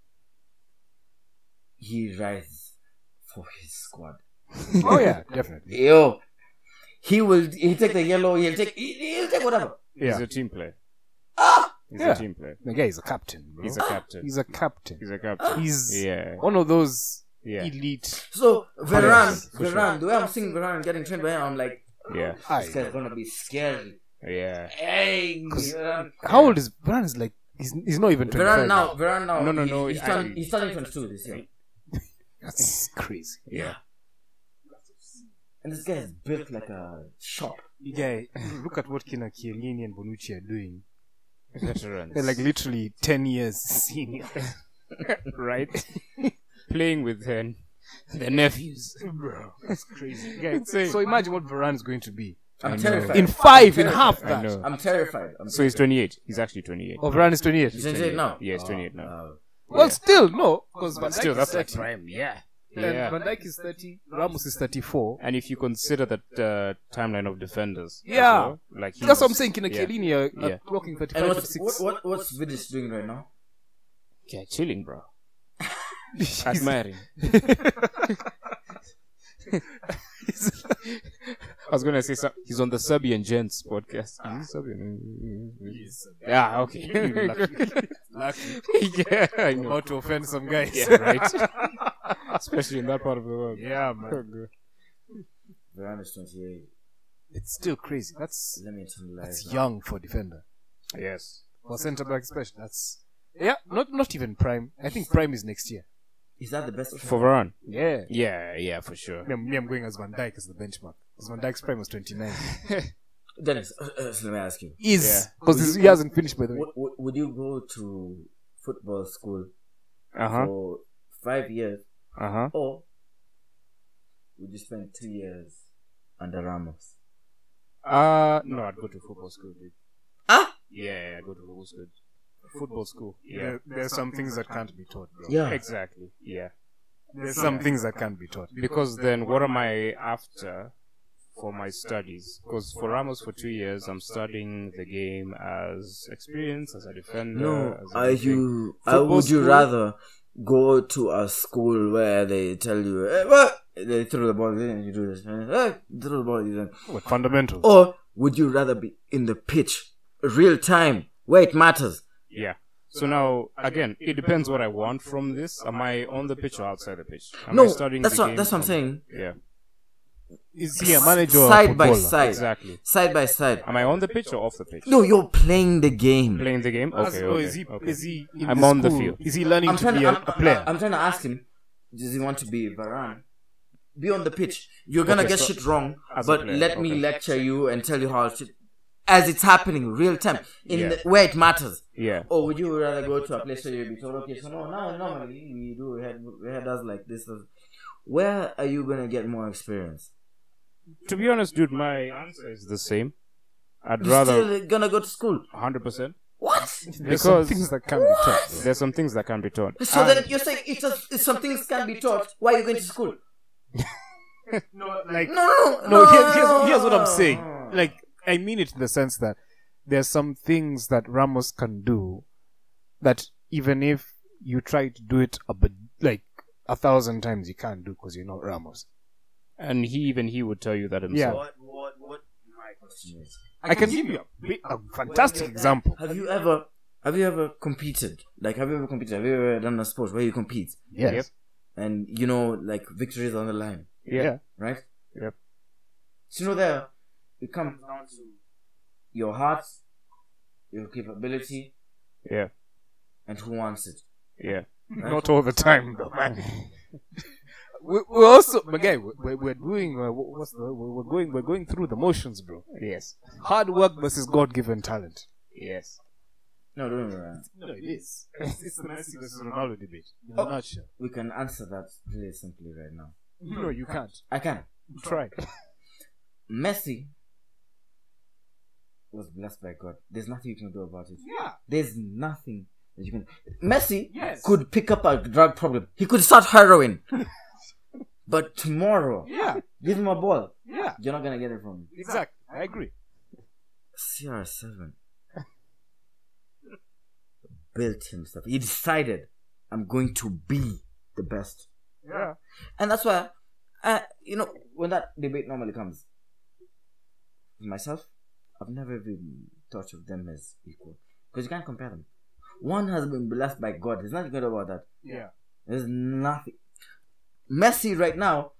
he rides for his squad. oh yeah, definitely. Yo, he will. He take the yellow. He'll take. He, he'll take whatever. He's Yeah, a team player. Ah, He's Yeah. a team player. the guy is a captain. Bro. He's a captain. He's a captain. He's a captain. He's Yeah. one of those Yeah. elite. so Varane, Yes, for Varane. The way I'm seeing Varane getting trained by him, I'm like, Yeah. Aye. this guy's gonna be scary. Yeah. Hey, Varane. How old is Varane? Is like he's he's not even twenty-five. Varane now. Varane now. No, no, he- no, He's, I- turn, he's turning twenty-two this year, That's crazy. Yeah. and this guy is built like a shop. Yeah, look at what Kina Chiellini and Bonucci are doing. Veterans. They're like literally ten years senior. right? Playing with their, their nephews. Bro, that's crazy. Yeah, Insane. so imagine what Varane's going to be. I'm I know. terrified. In five, in terrified. half I that. know. I'm terrified. I'm So he's twenty-eight. He's actually twenty-eight. Oh, Varane is twenty-eight. He's twenty-eight now. Yeah, he's twenty-eight now. Uh, Well, Yeah. still, no. Because But still, that's like prime. Yeah. And Yeah. Van Dijk is thirty. Ramos is thirty-four. And if you consider that uh, timeline of defenders, as Yeah. well, like he's, That's what I'm saying. Kina yeah. Chiellini are, are Yeah. clocking and thirty-five, what's thirty-six. what, what what's Vidic doing right now? Yeah, chilling, bro. He's- Admiring. I was gonna say some, he's on the Serbian Gents podcast. Is he Serbian? Yeah, okay. Lucky. Lucky. yeah, I know. About to offend some guys. Yeah, right. Especially in that part of the world. Yeah, man. Varane is twenty-eight. It's still crazy. That's Let me internalize that's that. young for defender. Yes. For centre back, especially. That's yeah. Not not even prime. I think prime is next year. Is that the best? For Varane. Yeah. Yeah, yeah, for sure. Me, I'm- me, I'm going as Van Dijk as the benchmark. Because Van Dijk's prime was twenty-nine. Dennis, uh, uh, so let me ask you: Is Yeah. because he hasn't finished by the way. would, would, would you go to football school Uh huh. for five years, Uh huh. or would you spend two years under Ramos? Uh no, I'd go to football school, dude. Ah, Yeah, I'd go to football school. Football school. Yeah. There, there's some things that can't be taught, bro. yeah. Exactly. Yeah. There's some things that can't be taught. Because then what am I after for my studies? Because for Ramos for two years, I'm studying the game as experience, as a defender. No, as are everything. you? Uh, Football would you school? rather go to a school where they tell you, eh, what? They throw the ball in and you do this, eh, throw the ball in. What fundamentals? Or would you rather be in the pitch, real time, where it matters? Yeah. So now, again, it depends what I want from this. Am I on the pitch or outside the pitch? Am I No, studying that's the what game that's what I'm from- saying. Yeah. Is he a manager or a Side by footballer? side, Exactly. side by side. Am I on the pitch or off the pitch? No, you're playing the game. Playing the game? As- Okay, or okay. is he? okay. Is he? In I'm the on the school? field. Is he learning I'm to trying be to, a, I'm, a player? I'm trying to ask him, does he want to be Varane? Be on the pitch. You're gonna Okay, get so- shit wrong, as a but player, let me okay. lecture you and tell you how shit. as it's happening, real time, in Yeah. the, where it matters. Yeah. Or would you rather go to a place where you'll be told, okay, so no, no, normally we do, we had, we had us like this. Where are you going to get more experience? To be honest, dude, my answer is the same. I'd You're rather still going to go to school. one hundred percent. What? There's some Because things that can be taught. there's some things that can be taught. So then you're saying it's, a, it's some things can be taught. Why are you going to school? No, like No, no, no. no. Here's, here's, here's what I'm saying. Like I mean it in the sense that there's some things that Ramos can do that even if you try to do it a bit, like a thousand times, you can't do because you're not Ramos. And he even he would tell you that himself. What, what, what my question is. I can give you a, bi- a fantastic example. Have you ever, have you ever competed? Like, have you ever competed? Have you ever done a sport where you compete? Yes. Yep. And, you know, like, victory is on the line, Yeah. right? Yep. So, you know, there, it comes down to your heart, your capability, Yeah. and who wants it. Yeah. Not all the time, though, man. we, we're also, but guy, we're, we're doing, uh, what's the, we're going, we're going through the motions, bro. Yes. Hard work versus God-given talent. Yes. No, don't worry. No, it is. It's, it's the Messi versus Ronaldo debate. In a Oh. nutshell. We can answer that really simply right now. No, you can't. I can. Try. Messi was blessed by God. There's nothing you can do about it. Yeah. There's nothing that you can. Messi Yes. could pick up a drug problem. He could start heroin. But tomorrow, Yeah. give him a ball. Yeah. You're not gonna get it from him. Exactly. I agree. C R seven built himself. He decided, I'm going to be the best. Yeah. And that's why, uh, you know, when that debate normally comes, myself, I've never even thought of them as equal. Because you can't compare them. One has been blessed by God. There's nothing good about that. Yeah. There's nothing. Messi right now,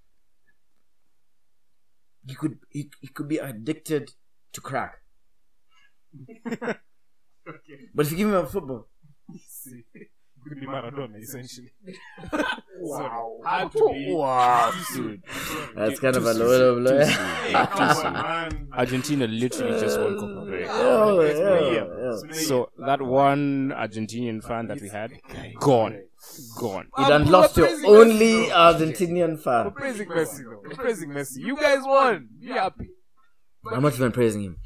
he could he, he could be addicted to crack. Okay. But if you give him a football, See. Could be Maradona, essentially. Wow. Had to be. Wow. Dude. that's kind of a load of blow. Come on, man. Argentina literally just won Copa America. Oh, It's yeah, Maria. yeah. So that one Argentinian fan that we had, gone, gone. You done lost your only Argentinian We're fan. praising Messi, though. We're praising Messi. You guys won. Be happy. I'm not even praising him.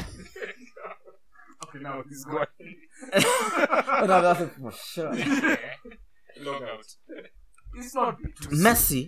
Okay, now he's going. Oh, no, that's it for sure. Log out. It's not. Messi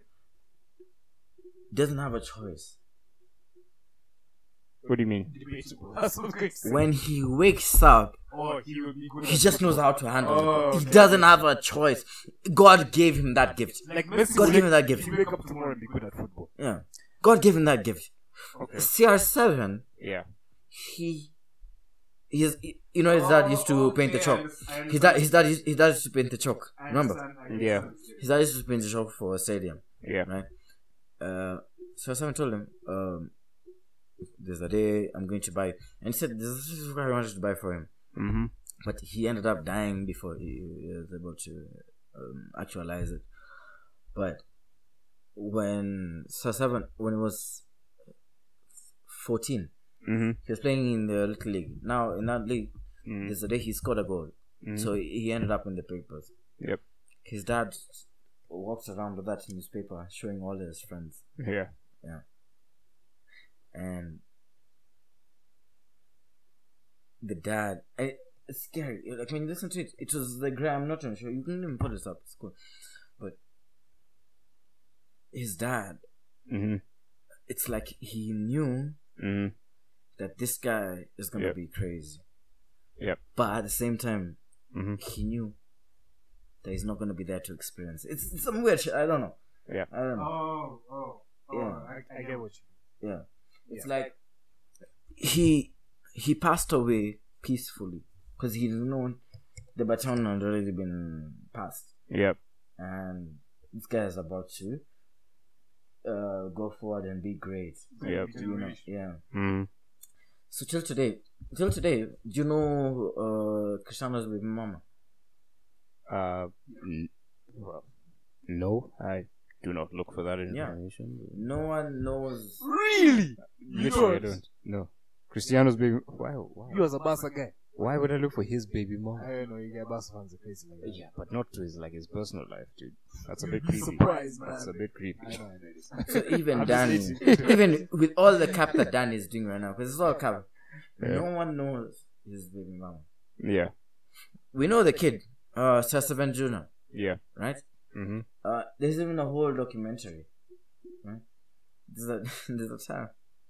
doesn't have a choice. What do you mean? Debatable. That's what I was going to say. When he wakes up, Oh, he will be good. he at just knows football. how to handle Oh, it. He okay. doesn't have a choice. God gave him that gift. Like Messi, God will gave him that wake- gift. He'll wake up tomorrow and be good at football. Yeah. God gave him that gift. Okay. C R seven, Yeah. he, he's, you know, his dad used to paint the chalk. His dad, his dad, used, his dad used to paint the chalk. Remember? Yeah. His dad used to paint the chalk for a stadium, Yeah. right? Uh, so someone told him, um, there's a day I'm going to buy, and he said this is what I wanted to buy for him, Mm-hmm. but he ended up dying before he was able to um, actualize it. But when so seven, when he was fourteen, Mm-hmm. he was playing in the little league. Now in that league, Mm-hmm. there's a day he scored a goal, Mhm. so he ended up in the papers. Yep. His dad walks around with that newspaper, showing all his friends, Yeah. and the dad. I, it's scary. Like when you listen to it, it was the Graham I'm not even sure. You can even put this up. It's cool, but his dad. Mm-hmm. It's like he knew Mm-hmm. that this guy is gonna Yep. be crazy. Yep. But at the same time, Mm-hmm. he knew that he's not gonna be there to experience it. It's, it's some weird shit. I don't know. Yeah. I don't know. Oh, oh, oh. Yeah. I, I get what you Yeah. It's Yeah. like he he passed away peacefully because he'd known the baton had already been passed, Yep. and this guy is about to uh, go forward and be great. mean. Yep. You know, yeah. Mm-hmm. So till today, till today, do you know uh, Cristiano's baby mama? Uh, n- well, no, I do not look for that Yeah. information. No one knows. Really? Literally, I don't. No. Cristiano's baby. Why? Why? He was a Barca guy. Why would I look for his baby mom? I don't know, you get Barca fans are crazy like that. Yeah, but not to his like his personal life, dude. That's a bit creepy. Surprise, man. That's a bit creepy. I know, I know this. So even I'm Danny, just hating. even with all the cap that Danny is doing right now, because it's all cap, Yeah. no one knows his baby mama. Yeah, We know the kid, uh, Seven Junior, yeah. right? Mm-hmm. Uh, there's even a whole documentary, right? There's a, there's a time.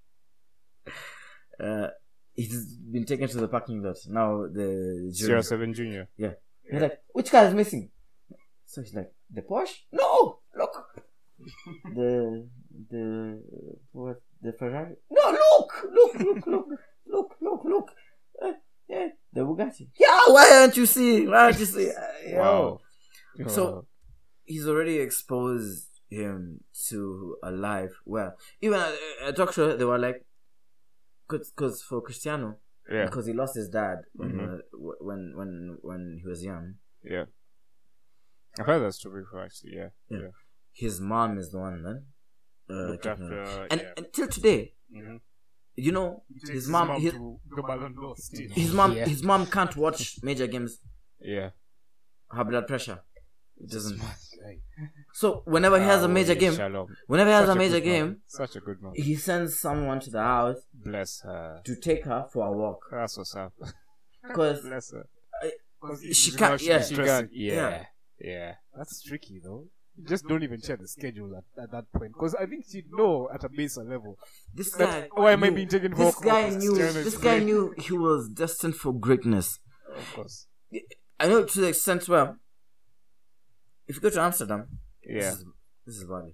Uh, he's been taken to the parking lot. Now the Sierra Seven Junior. yeah, he's like, which car is missing? So he's like, the Porsche? No, look, the the what? The Ferrari? No, look, look, look, look, look, look, look. Uh, yeah, the Bugatti. Yeah, why aren't you seeing? Why aren't you seeing? Uh, yo. Wow. So he's already exposed him to a life where even at a talk show they were like, because for Cristiano, yeah, because he lost his dad when, Mhm. he was, when when when he was young. yeah. I've heard that story before, actually. Yeah, Yeah. yeah. His mom is the one then. Uh, Looked keeping him. after, and yeah. until today, Mhm. you know, He takes his mom, his, to the Ballon d'Or still. his mom, Yeah. his mom can't watch major games. Yeah. Her blood pressure. It doesn't. Right. So whenever he has a Oh, major yeah, game, Shalom. whenever he has Such a major good man. game, Such a good man. he sends someone to the house Bless her. to take her for a walk That's what's up. because Bless her. 'Cause She it's can't- not- yeah. she's She stressing. can't. Yeah. Yeah. That's tricky though. You just don't even check the schedule at, at that point. Because I think she'd know at a baser level. this That, guy. why am I knew- being taken for This guy knew. Cristiano is This guy great. knew he was destined for greatness. Of course. I know to the extent where, if you go to Amsterdam, Yeah. this is, this is Bali.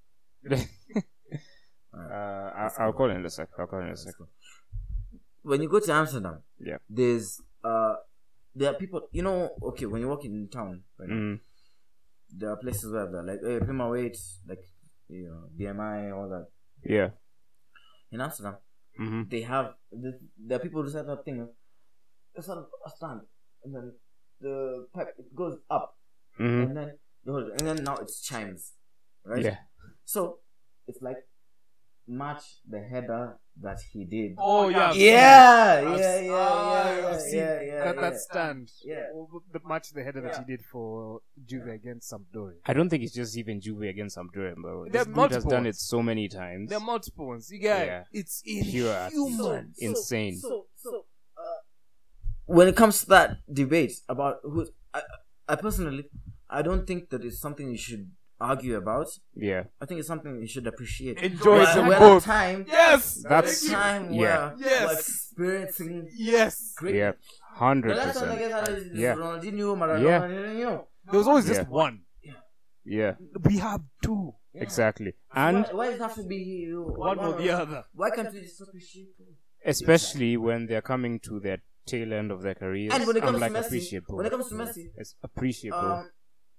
uh, I, I'll call in a sec. I'll call in a sec. When you go to Amsterdam, Yeah. there's uh, there are people. You know, okay, when you walk in town, right, Mm. there are places where they're like, hey, pay my weight, like, you know, B M I, all that. Yeah. In Amsterdam, Mm-hmm. they have the, there are people who set up thing. It's not a stand, and then the pipe it goes up, Mm-hmm. and then the whole, and then now it's chimes, right? Yeah. So it's like match the header that he did. Oh yeah. I've Yeah, seen it. I've yeah, s- yeah, ah, yeah, I've yeah, seen yeah, yeah, that, yeah. that stand. Yeah. Oh, the match the header that he did for Juve against Sampdoria. I don't think it's just even Juve against Sampdoria, bro. There This are dude has multiple done it ones. so many times. There are multiple ones. You get Yeah. it's Pure inhuman. So- insane. So, so, uh, when it comes to that debate about who, I, I personally, I don't think that it's something you should argue about. Yeah. I think it's something you should appreciate. Enjoy We're- them we're at both. a time. Yes. That's- a time yeah. where Yes. we're experiencing Yes. great. Yeah. The Hundred last one I percent. guess is Yeah. Ronaldinho, Maradona, Yeah. you know. There was always just Yeah. one. Yeah. We have two. Exactly. And why, why does it have to be you? One or the other. Why can't we just appreciate both? especially when they're coming to their tail end of their careers. And when it I'm comes like to Messi, appreciable. when it comes to Messi, It's appreciable. um,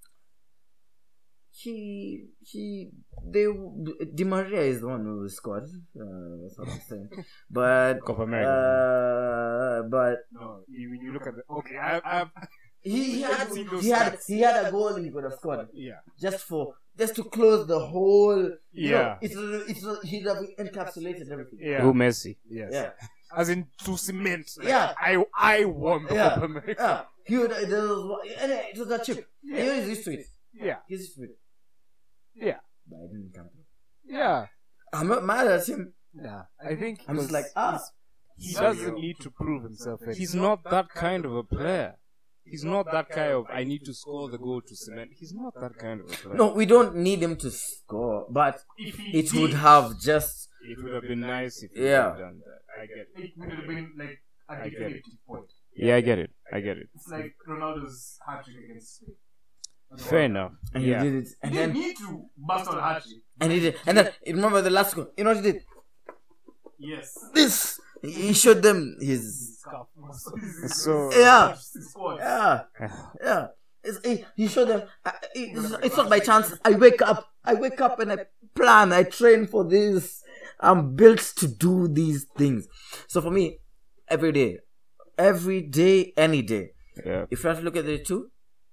he he they Di Maria is the one who scored. Uh, that's what I'm saying. But Copa America. uh, but No, you, when you look at the okay, I, I've he, he had seen those he had stats. he had a goal he could have scored yeah, just for just to close the whole. You Yeah. know, it's it's he'd have encapsulated everything. yeah, Who Messi? yes, Yeah. as in to cement. Like, Yeah. I I won the Yeah. Copa America. Yeah, he would. There was, and it was a chip. Yeah. He was used to it. Yeah, He's used to it. yeah, But I didn't come. yeah. I'm not mad at him. Nah, I think I'm just because like, ah. he doesn't need to prove himself. Anymore. He's not that kind of a player. He's not that kind of I need to score the goal to cement. He's not that kind of a player. No, we don't need him to score, but If he it would did, have just. It would have been nice if he Yeah. had done that. I get it. it would have been like a I get it. definitive point. Yeah, I get it. I get it. It's like Ronaldo's hat trick against Spain. Fair enough. And Yeah. he did it. And He didn't then. need to bust on a hat trick. And he did. And then, remember the last goal? You know what he did? Yes. This! He showed them his. Scarf. So Yeah. Squad. Yeah. Yeah. It's, he, he showed them. I, it's, it's not by chance. I wake up. I wake up and I plan. I train for this. I'm built to do these things. So for me, every day, every day, any day. yeah, If you have to look at the two,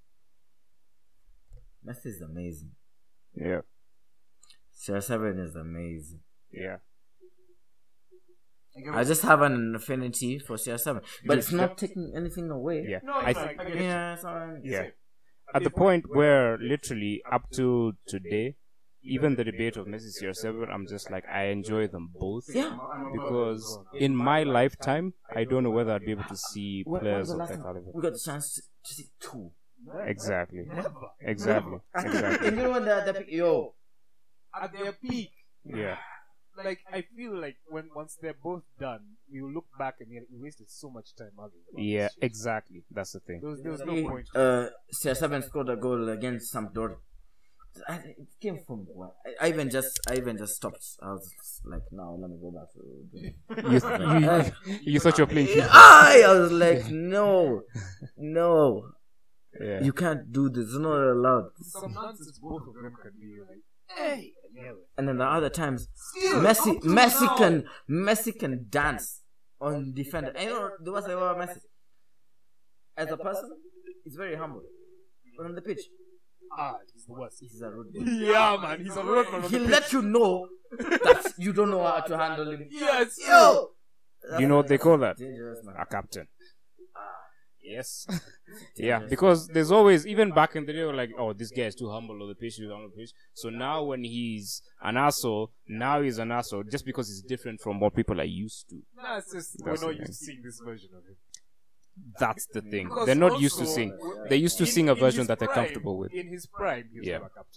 Messi is amazing. yeah, C R seven is amazing. yeah. I just have an affinity for C R seven, but it's not taking anything away. Yeah, No, I it's th- like, I get you. Yeah, it's alright. yeah. At the point where literally up to today, even the debate of Messi C R seven, I'm just like I enjoy them both. Yeah. Because in my lifetime, I don't know whether I'd be able to see When, when players was the of last that time caliber. we got the chance to, to see two? Exactly. Never. Exactly. Exactly. And you know when the, the yo, At their peak, Yeah. like I feel like when once they're both done, we will look back and we wasted so much time arguing. about Yeah, this shit. exactly. That's the thing. There was, there was no point. uh, C R seven scored a goal against Sampdoria. I, it came from what? I, I even just, I even just stopped. I was like, no, let me go back to. You, you, you thought you were playing FIFA. I, I was like, no, no, Yeah. you can't do this. It's not allowed. Some nonsense both of them can be like, hey, yeah, And then the other times, Still, Messi, up to Messi now. can, Messi can dance on defender. And you know the worst thing about Messi, as a person, he's very humble. But on the pitch, ah, he's the worst. he's a rude boy. Yeah, man, he's a road man on He'll the let pitch. you know that you don't know how to handle him. Yes, Yo, You know what they call that? dangerous, man. A captain. Yes. Yeah, because there's always, even back in the day, we were like, oh, this guy is too humble on the pitch, too humble on the pitch. So now when he's an asshole, now he's an asshole just because he's different from what people are used to. Nah, it's just That's we're the not used thing. to seeing this version of him. That's the thing. Because They're not used to also, sing. They used to in- sing a in version his that they're prime- comfortable with. In his prime, he was Yeah. never captain.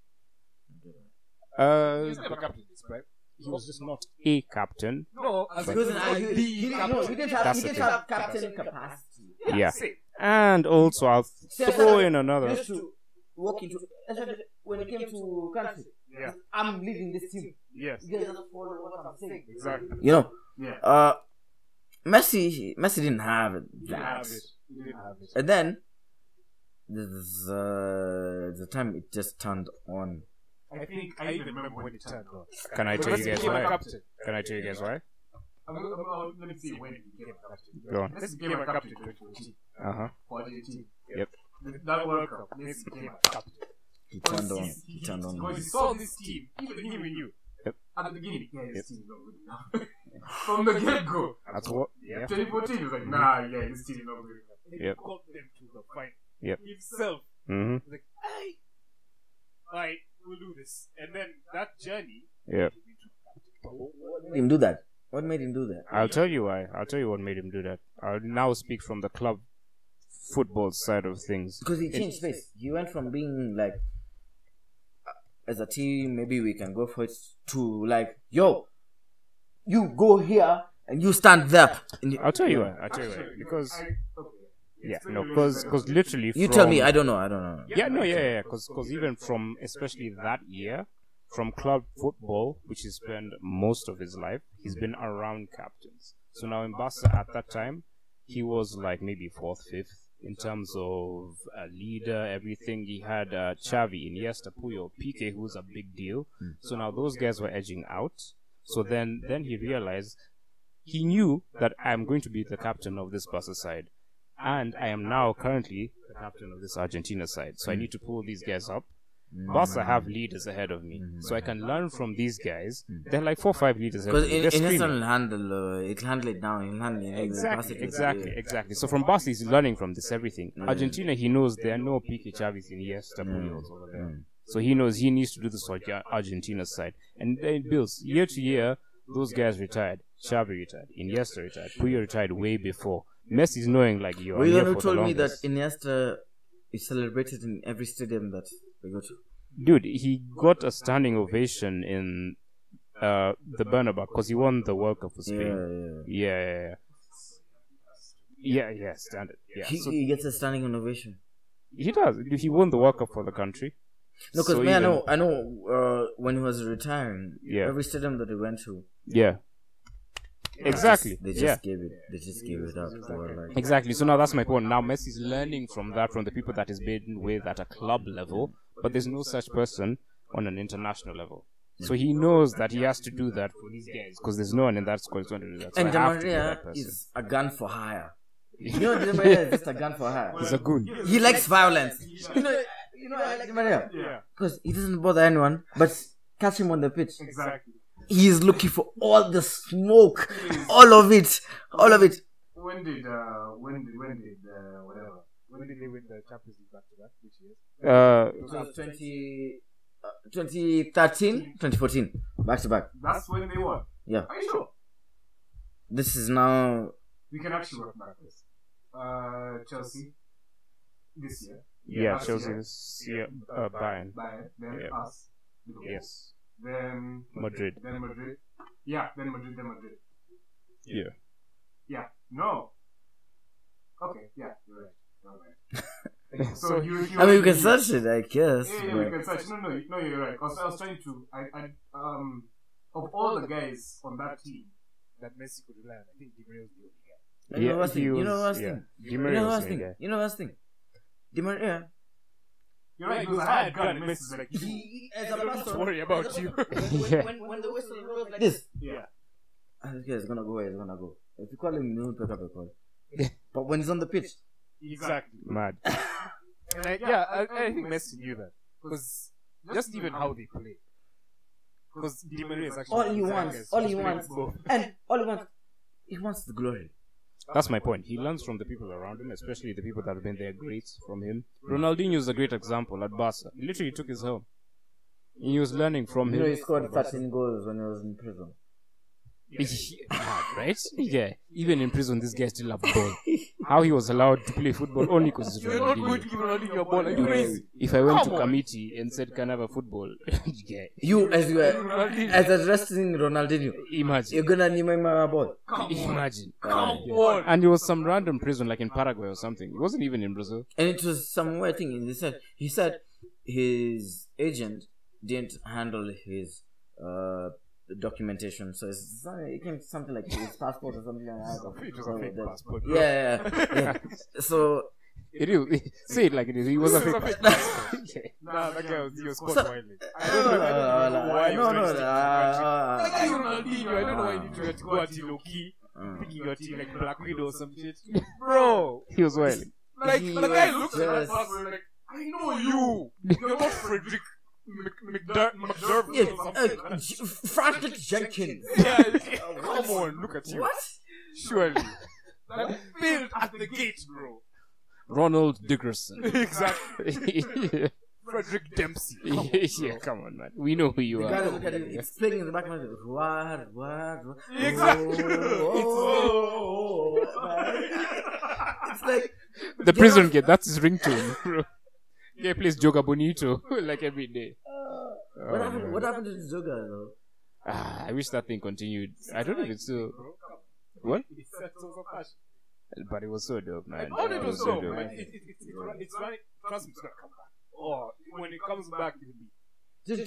Uh, He was never captain in his prime. he was just not a captain. No, as He in, wasn't, like he, the he, he, no, captain. he didn't have, That's he the didn't thing. have captain capacity. Yeah. Same. And also, I'll throw in another. Used to walk into, especially when it came to country. Yeah. I'm leading this team. Yes. You guys just follow what I'm saying. Exactly. You know, Yeah. uh, Messi, Messi didn't have He didn't that. have it. He didn't have it. And then, there's, uh, the time it just turned on. I think I even remember when it turned on. Can I tell you Messi guys became a why? captain. Can I tell you guys why? I'm gonna, I'm gonna, let me see when he became a captain. Go on. Messi became a captain in twenty fourteen Uh huh. for Argentina. Yep. That World Cup, Messi became a captain. He turned on. Because He turned on. Because he saw this team, even him and you. Yep. At the beginning, yeah, this Yep. team is not good enough. From the get go. That's what. Yeah. twenty fourteen, he was like, nah, yeah, this team is not good enough. And Yep. he got them to the final. Yep. Himself. Mm-hmm. He was like, hey, alright, we'll do this. And then that journey, Yeah. he went to captain. What made him do that? What made him do that? I'll tell you why. I'll tell you what made him do that. I'll now speak from the club football side of things. Because he changed space. He went from being like, uh, as a team, maybe we can go for it, to like, yo, you go here and you stand there. And you, I'll tell you why. I'll tell you why. Because I, okay. yeah, no, because because literally. you from, tell me. I don't know. I don't know. Yeah, no, yeah, yeah, because even from especially that year, from club football, which he spent most of his life, he's been around captains. So now in Barca at that time, he was like maybe fourth, fifth in terms of a leader, everything. He had uh, Xavi, Iniesta, Puyol, P K, who was a big deal. So now those guys were edging out. So then, then he realized he knew that I'm going to be the captain of this Barca side, and I am now currently the captain of this Argentina side. So I need to pull these guys up. Barca have leaders ahead of me, so I can learn from these guys. They're like four, or five leaders ahead of Because me. in, They're in screaming. will handle, uh, it'll handle it down. It'll handle it. Exactly, It. exactly, exactly. So from Barca, he's learning from this everything. Argentina, he knows there are no P K, Xavis, Iniesta, Puyols over there. So he knows he needs to do this for Arge- Argentina's side. And then it builds. Year to year, those guys retired. Xavi retired. Iniesta retired. Puyol retired way before. Messi's knowing, like, you're Were you here the one for who the told me that longest. Iniesta is celebrated in every stadium that we go to? Dude, he got a standing ovation in uh, the Bernabeu because he won the World Cup for Yeah, Spain. yeah. Yeah, yeah, yeah. Yeah, yeah, standard. Yeah. He, So he gets a standing ovation. he does. He won the World Cup for the country. No, because So me, I even- know, I know. Uh, when he was retiring, Yeah. every stadium that he went to, Yeah. Exactly. they just yeah. gave it. They just gave it up. They were like, Exactly. So now that's my point. Now Messi's learning from that, from the people that he's been with at a club level, but there's no such person on an international level. So he knows that he has to do that for these guys because there's no one in that squad who's going to do that. So and I have to be Maria that person. is a gun for hire. You know, Di Maria is just a gun for hire. He's a goon. He likes violence. You know, you know, I like Di Maria Yeah, because he doesn't bother anyone, but catch him on the pitch. exactly. He is looking for all the smoke, all of it, all of it. When did uh when did when did uh whatever when did they win the Champions League back to back? Which years? Uh, It was twenty, uh, twenty thirteen, twenty fourteen, back to back. That's when they won. Yeah. Are you sure? This is now. We can actually work backwards. Uh, Chelsea this year. yeah, last Chelsea year. is yeah, uh, Bayern. Bayern. Then Yeah. us. Liverpool. Yes, Then Madrid. Then Madrid. Yeah. Then Madrid. Then Madrid. Yeah. Yeah. No. Okay. Yeah. You're right. You're right. So you. you I mean, we can you- search it, I guess. Yeah, yeah, we can search. No, no, no, you're right. Because I was trying to. I, I, um, of all the guys on that team that Messi could rely on, I think Di Maria was the only guy. You know what's he thing? You was- know what's yeah. thing? Di You Maria know was what's the thing? guy. You know what's thing? Di Maria. You're right. Because I had gun. Messi's like, He, as I don't need to worry about you. Yeah. when, when the whistle goes like this, yeah. I think it's gonna go where it's gonna go. If you call him, he'll pick up a call. But when he's on the pitch, Exactly. Mad. And like, yeah, I, I think Messi knew that because just even how they play. Because Di Maria is actually all he one of the wants, guys all who's he playing wants, both. and all he wants, he wants the glory. That's my point. He learns from the people around him, especially the people that have been there greats from him. Ronaldinho is a great example at Barca. He literally took his home. He was learning from You know, him. he scored thirteen goals when he was in prison. Mad, right? Yeah. Even in prison, this guy still have ball. How he was allowed to play football only because he's You're not going to Ronaldinho. give Ronaldinho a ball. Are you crazy? If I went Come to on. committee and said, "Can I have a football?" yeah. You, as you were, Ronaldinho. as addressing Ronaldinho, Imagine. you're gonna name him a ball. Come on. Imagine. Come Yeah. on. And it was some random prison like in Paraguay or something. It wasn't even in Brazil. And it was some weird thing. And he said, he said his agent didn't handle his uh, documentation. So it's something, it came something like his passport or something like that. It was a fake that- passport. Yeah, yeah, yeah. So, It is. Say it like it is. He was a It was a fake. fake passport. Nah, that guy was, he was caught So- wildly. I no, don't know, I don't know no, why he was no, trying to no, stick to uh, That guy Ronaldinho, I don't know why you need to get to go at low key, uh, picking your team like Black Widow or some shit. Bro, He was wild. like, He the guy was looks at that just- passport like, I know you. You're not Frederick Mc- McDur- McDermott yeah, or something. uh, J- Franklin Jenkins. Yeah, come on, look at you. What? Surely. That failed at the gate, bro. Ronald Dickerson. Exactly. yeah, Frederick Dempsey. come on, man. We know who you The are. guy look at it, it's playing in the back of my head. What, what, what? Exactly. Oh, oh, oh. It's like, The prison kid. That's his ringtone, bro. Yeah, he plays Joga Bonito like every day. what Oh, happened? man. What happened to the Joga though? Ah, I wish that thing continued. I don't know if it's still. What? It's so so fast. But it was so dope, man. All it was so dope, dope. man. It, it, it, it, it's running. Trust me, it's gonna come back. Oh, when it comes back, it'll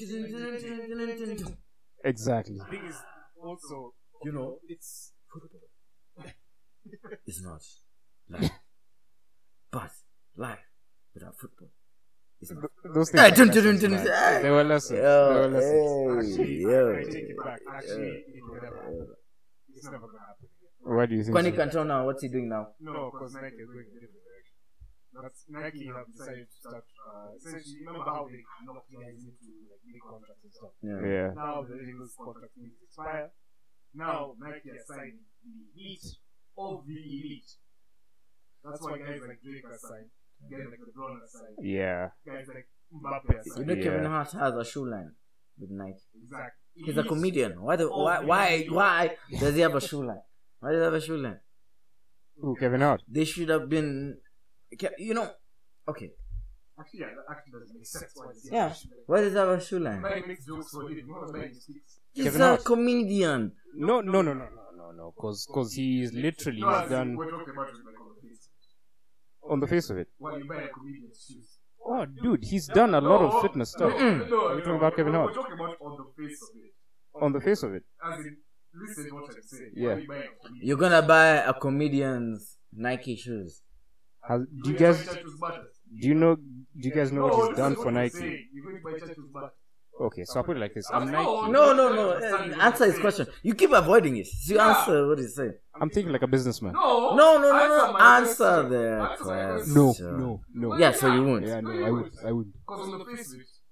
be. Exactly. The thing is also, You know, it's football. it's not life, but life without football is not. Those things. Hey, are dun, dun, lessons, dun, man. dun, hey. They were lessons. Yo, They were lessons. Actually, Hey, yo. I, I take it back. Actually, it will never happen. It's never gonna happen again. What do you think? Kwani so? Cantona, what's he doing now? No, because Nike is going in a different direction. That's Nike have decided to start. Uh, essentially, remember how they locked guys into like big contracts and stuff. Yeah. Yeah. Now the those contracts need to expire. Now Nike has signed the elite of the elite. That's why guys like Drake are signed. Guys like LeBron are signed. Yeah. Guys like Mbappe are You signed. know, Yeah. Kevin Hart has a shoe line with Nike. Exactly. He's a comedian. Why? The, why? Why? Why does he have a shoe line? Why does he have a shoe line? Ooh, Kevin Hart. They should have been. You know. Okay. Actually, yeah, that actually doesn't make sense. Why does he Yeah. have a shoe line? Why does he have a shoe line? Nobody makes jokes for him. Nobody makes sticks. He's Kevin a Hart. comedian. No, no, no, no, no, no, no. Cause, cause he's literally No, as in, done we're talking about it like on the face. on the face of it. While you buy a comedian's shoes. Oh, dude, he's done a lot of fitness stuff. No, no, Are you talking about Kevin Hart? We're talking about on the face of it. On the face of it. As in, listen to what I'm saying. Yeah. Why you buy a comedian? You're gonna buy a comedian's Nike shoes. Has, do you You're going guys, to buy Churchill's butters. do you know, do you guys know No, what he's listen done to for what I'm Nike? saying. You're going to buy Churchill's butters. Okay, so I'll put it like this. I'm No, Nike. No, no, no. uh, Answer his question. You keep avoiding it. So you answer what he's saying. I'm thinking like a businessman. No, No, no, no, no. my Answer question. the Answer my question. question. No, no, no. Yeah, so you won't. Yeah, no, I would, I would. Because on the face of it,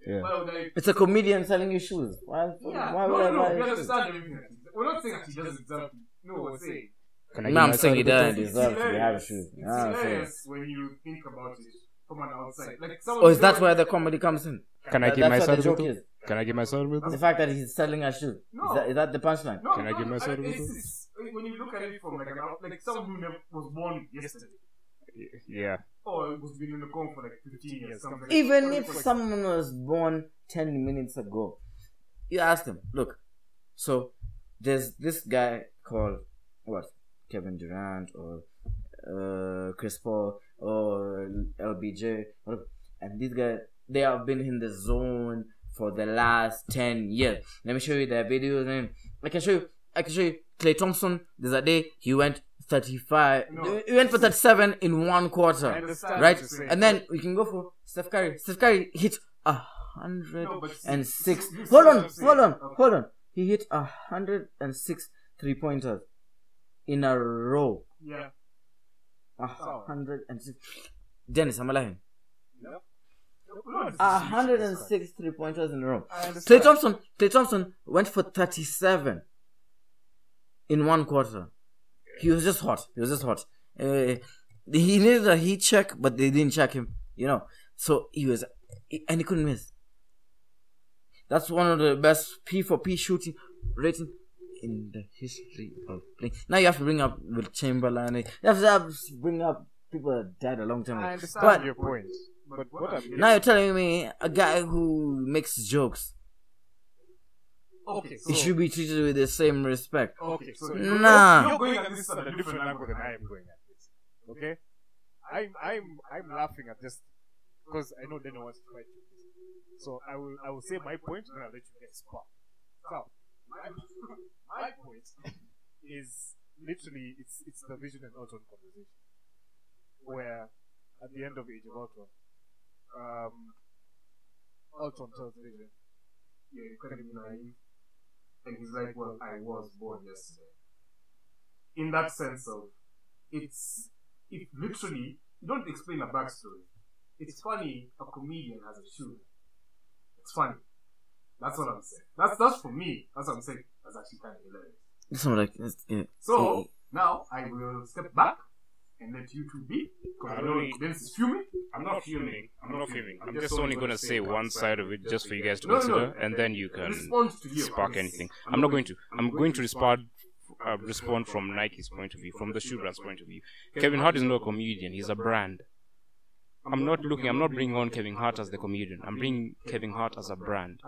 Yeah. Why would I? It's a comedian selling you shoes. Why, Yeah. why no, would no, I no. buy We shoes? understand everything. We're not saying that he doesn't deserve. No, we're saying. Can I No, give I'm my saying side he of the doesn't story? deserve to be having hilarious. shoes. It's Yeah, I'm saying. hilarious when you think about it from an outside. Like someone. Oh, is that where the comedy comes in? Can I That- give that's my what side the of the joke story? is. Can I give my side of The it? fact that he's selling a shoe. No. Is that, is that the punchline? No, Can I no, give my side of it's, it? it's, when you look at it from like an out, like someone who never was born yesterday, Yeah. or it was been in the home for like fifteen years, something. like- Even or if it's like- someone was born ten minutes ago, you ask them, look, so there's this guy called, what, Kevin Durant or uh, Chris Paul or L B J, whatever. And these guys, they have been in the zone for the last ten years. Let me show you their videos. And I can show you, I can show you Klay Thompson. There's a day he went thirty-five, No. he went for thirty-seven in one I quarter. understand Right? what you're saying. And then we can go for Steph Curry. Steph Curry hit a hundred No, but see- and six. you see Hold what on, I'm saying? hold on, Okay. hold on. He hit a hundred and six three pointers in a row. Yeah. A hundred and six. Dennis, I'm lying. No. No, it's- A hundred and six three pointers in a row. I understand. Klay Thompson, Klay Thompson went for thirty-seven in one quarter. He was just hot. He was just hot. Uh, he needed a heat check, but they didn't check him. You know, so he was, and he couldn't miss. That's one of the best P for P shooting rating in the history of playing. Now you have to bring up Will Chamberlain. You have to have, bring up people that died a long time I ago. understand But your point, but what I'm now you're telling me a guy who makes jokes, okay, so, he should be treated with the same respect. okay, so Nah. you're going at this at a different angle than I am going at this. Okay, I'm I'm I'm laughing at this because I know Dana wants to fight with this. So I will I will say my point and I'll let you get spark. So my my point is literally it's it's the Vision and Ultron conversation, where at the end of Age of Ultron, um, Ultron tells Vision, "You're incredibly naive," and he's like, "Well, I was born yesterday." In that sense of, it's it literally you don't explain a backstory. It's funny a comedian has a shoe. It's funny. That's what I'm saying. That's that's for me. That's what I'm saying. That's actually kind of hilarious. This one like, it's- yeah. So now I will step back and let you two be. Because I know Vince is fuming. I'm not fuming. I'm not fuming. I'm just only going to say one side of it just for you guys to No, no, consider, no. and then you can Respond to you. spark anything. I'm not going to. I'm going to respond. Uh, respond from Nike's point of view, from the shoe brand's point of view. Kevin Hart is not a comedian; he's a brand. I'm not looking. I'm not bringing on Kevin Hart as the comedian. I'm bringing Kevin Hart as a brand.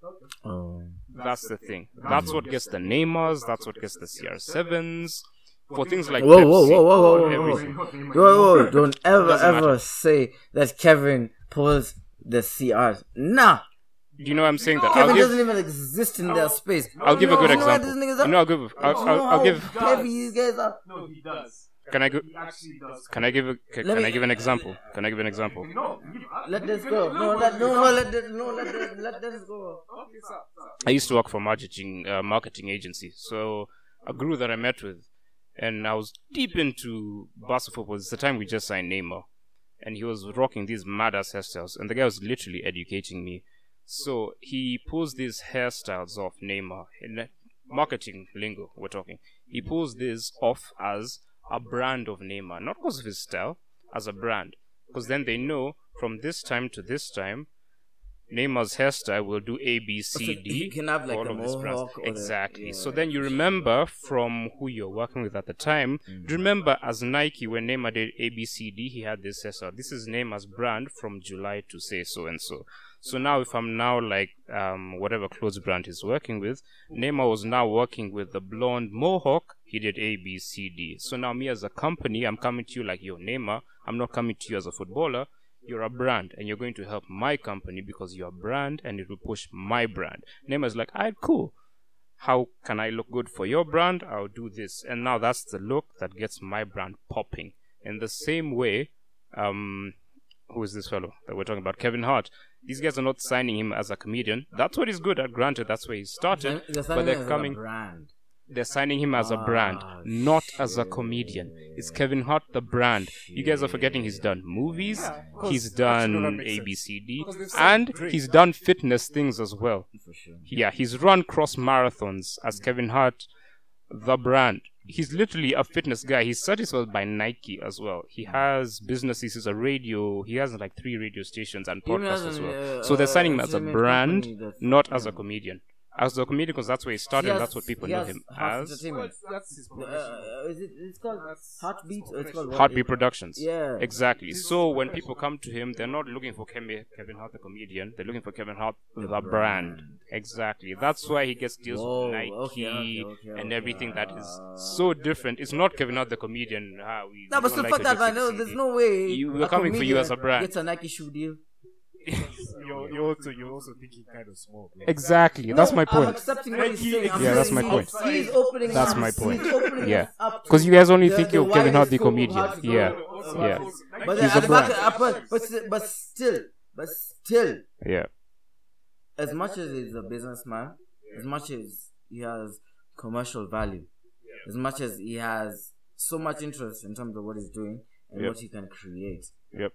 Oh. That's the thing. That's what gets the Neymars. That's what gets the C R sevens. For things like Whoa, Pepsi, whoa, whoa, whoa, whoa, whoa, everything. whoa. Whoa, whoa, don't ever, Doesn't ever matter. say that Kevin pulls the C Rs. Nah! Do you know what I'm saying? That Kevin I'll give. doesn't even exist in their space. I'll give a good You know what example. this nigga's You up? know, I'll give. I'll, You know I'll, I'll how give. heavy these guys are? No, he does. Can I go? He actually does. Can I give a? Can, Let can me- I give an example? Can I give an example? No, give, Let give this it- go. No, let, no, no, let this, no, let this, let this go. Okay, sir, sir. I used to work for a marketing uh, marketing agency, so a guru that I met with, and I was deep into Barca football. It's the time we just signed Neymar, and he was rocking these mad ass hairstyles, and the guy was literally educating me. So he pulls these hairstyles off Neymar in marketing lingo. We're talking. He pulls this off as a brand of Neymar, not because of his style, as a brand, because then they know from this time to this time, Neymar's hairstyle will do A, B, C, So D. he can have, like, all the of these brands. mohawk or the- Exactly. yeah. So then you remember from who you're working with at the time. Mm. Do you remember as Nike when Neymar did A, B, C, D, he had this hairstyle. This is Neymar's brand from July to say so and so. So now if I'm now like um whatever clothes brand he's working with, Neymar was now working with the blonde mohawk. He did A, B, C, D. So now me as a company, I'm coming to you like, yo, Neymar, I'm not coming to you as a footballer. You're a brand and you're going to help my company because you're a brand and it will push my brand. Neymar's like, alright, cool. How can I look good for your brand? I'll do this. And now that's the look that gets my brand popping. In the same way, um, who is this fellow that we're talking about? Kevin Hart. These guys are not signing him as a comedian. That's what he's good at. Granted, that's where he started. They're But signing they're him as a coming. brand. they're signing him as a brand, Ah, not as a comedian. It's Kevin Hart, the brand. You guys are forgetting he's done movies, Yeah, of course. he's Actually, no, that done makes A, sense. B, C, D, Because they've said and Drake. he's done fitness things as well. For sure. Yeah, he's run cross marathons as Kevin Hart, the brand. He's literally a fitness guy. He's certified by Nike as well. He has businesses. He's a radio. He has like three radio stations and Even podcasts as as an, well. uh, So they're signing him as a entertainment brand, company that's- not as a yeah. comedian. As a comedian, because that's where he started. He and has- that's what people he know has him Heart as. Entertainment. That's, that's his profession. Uh, is it? It's called That's- Heartbeat. that's Or it's called what? Heartbeat Productions. Yeah. Exactly. So when people come to him, they're not looking for Kemi- Kevin Hart, the comedian. They're looking for Kevin Hart, the brand. Exactly. That's why he gets deals Whoa, with Nike okay, okay, okay, and okay. everything that is so different. It's not Kevin Hart, the comedian. Ah, we, No, we but don't still, like fuck your that, man. jokes No, in there's C D. no way. You- we're a coming for you as a comedian brand. Gets a Nike shoe deal. You're, you're also you're also thinking kind of small. Bro. Exactly. That's No, my I'm point. accepting what he's Nike saying. I'm Yeah, that's saying my point. He's, he's opening That's us- my point. He's opening Yeah. us up Because to you guys only the- think the you're Kevin Hart, the widest scope of comedian. how to go. Yeah. Also, Yeah. also, But Nike then He's at a the back, brand. uh, but, but, sti- but still, but still, Yeah. as much as he's a businessman, as much as he has commercial value, as much as he has so much interest in terms of what he's doing and Yep. what he can create, Yep.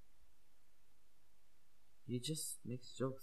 he just makes jokes.